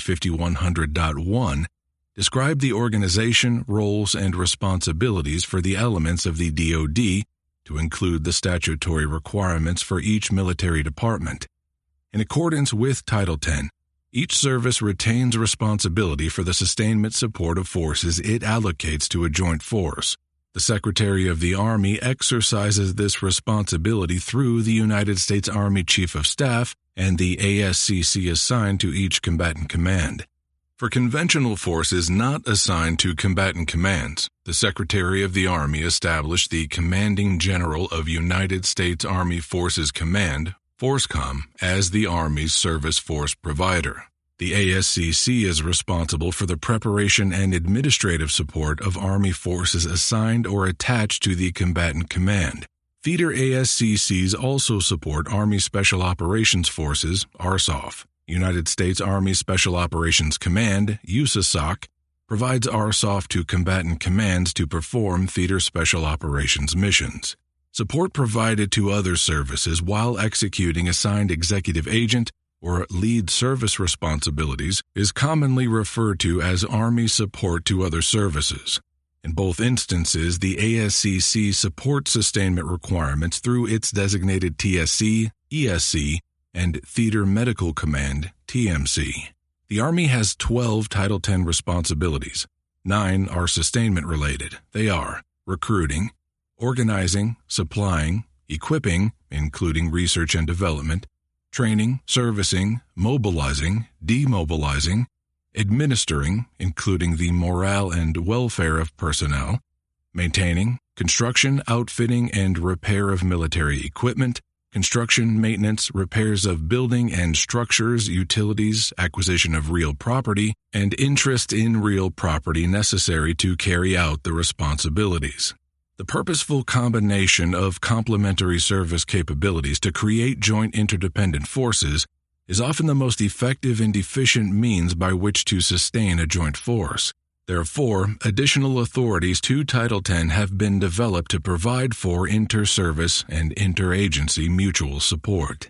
5100.1 describe the organization, roles, and responsibilities for the elements of the DoD to include the statutory requirements for each military department. In accordance with Title 10, each service retains responsibility for the sustainment support of forces it allocates to a joint force. The Secretary of the Army exercises this responsibility through the United States Army Chief of Staff and the ASCC assigned to each combatant command. For conventional forces not assigned to combatant commands, the Secretary of the Army established the Commanding General of United States Army Forces Command, FORSCOM, as the Army's service force provider. The ASCC is responsible for the preparation and administrative support of Army forces assigned or attached to the combatant command. Theater ASCCs also support Army Special Operations Forces, ARSOF. United States Army Special Operations Command, USASOC, provides ARSOF to combatant commands to perform theater special operations missions. Support provided to other services while executing assigned executive agent or lead service responsibilities is commonly referred to as Army support to other services. In both instances, the ASCC supports sustainment requirements through its designated TSC, ESC, and Theater Medical Command, TMC. The Army has 12 Title X responsibilities. 9 are sustainment-related. They are recruiting, organizing, supplying, equipping, including research and development, training, servicing, mobilizing, demobilizing, administering, including the morale and welfare of personnel, maintaining, construction, outfitting, and repair of military equipment, construction, maintenance, repairs of building and structures, utilities, acquisition of real property, and interest in real property necessary to carry out the responsibilities. The purposeful combination of complementary service capabilities to create joint interdependent forces is often the most effective and efficient means by which to sustain a joint force. Therefore, additional authorities to Title X have been developed to provide for inter-service and interagency mutual support.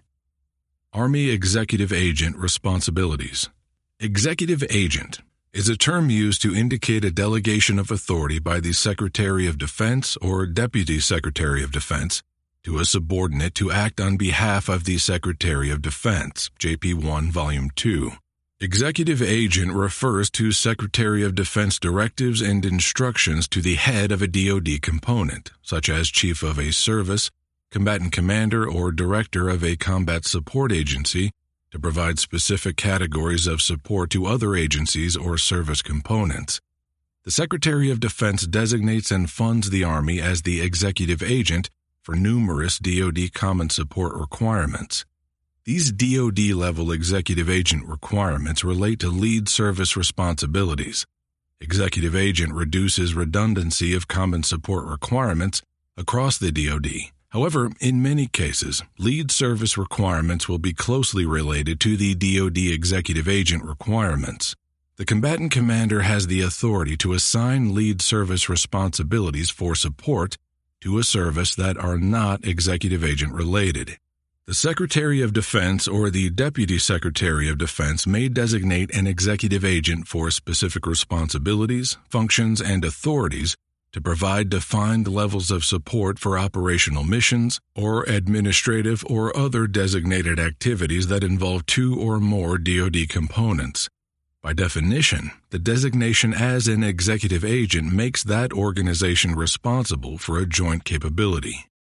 Army Executive Agent Responsibilities. Executive Agent is a term used to indicate a delegation of authority by the Secretary of Defense or Deputy Secretary of Defense to a subordinate to act on behalf of the Secretary of Defense, JP1, Volume 2. Executive Agent refers to Secretary of Defense directives and instructions to the head of a DoD component, such as Chief of a Service, combatant commander or director of a combat support agency to provide specific categories of support to other agencies or service components. The Secretary of Defense designates and funds the Army as the executive agent for numerous DoD common support requirements. These DoD-level executive agent requirements relate to lead service responsibilities. Executive agent reduces redundancy of common support requirements across the DoD. However, in many cases, lead service requirements will be closely related to the DoD executive agent requirements. The combatant commander has the authority to assign lead service responsibilities for support to a service that are not executive agent related. The Secretary of Defense or the Deputy Secretary of Defense may designate an executive agent for specific responsibilities, functions, and authorities to provide defined levels of support for operational missions or administrative or other designated activities that involve two or more DoD components. By definition, the designation as an executive agent makes that organization responsible for a joint capability.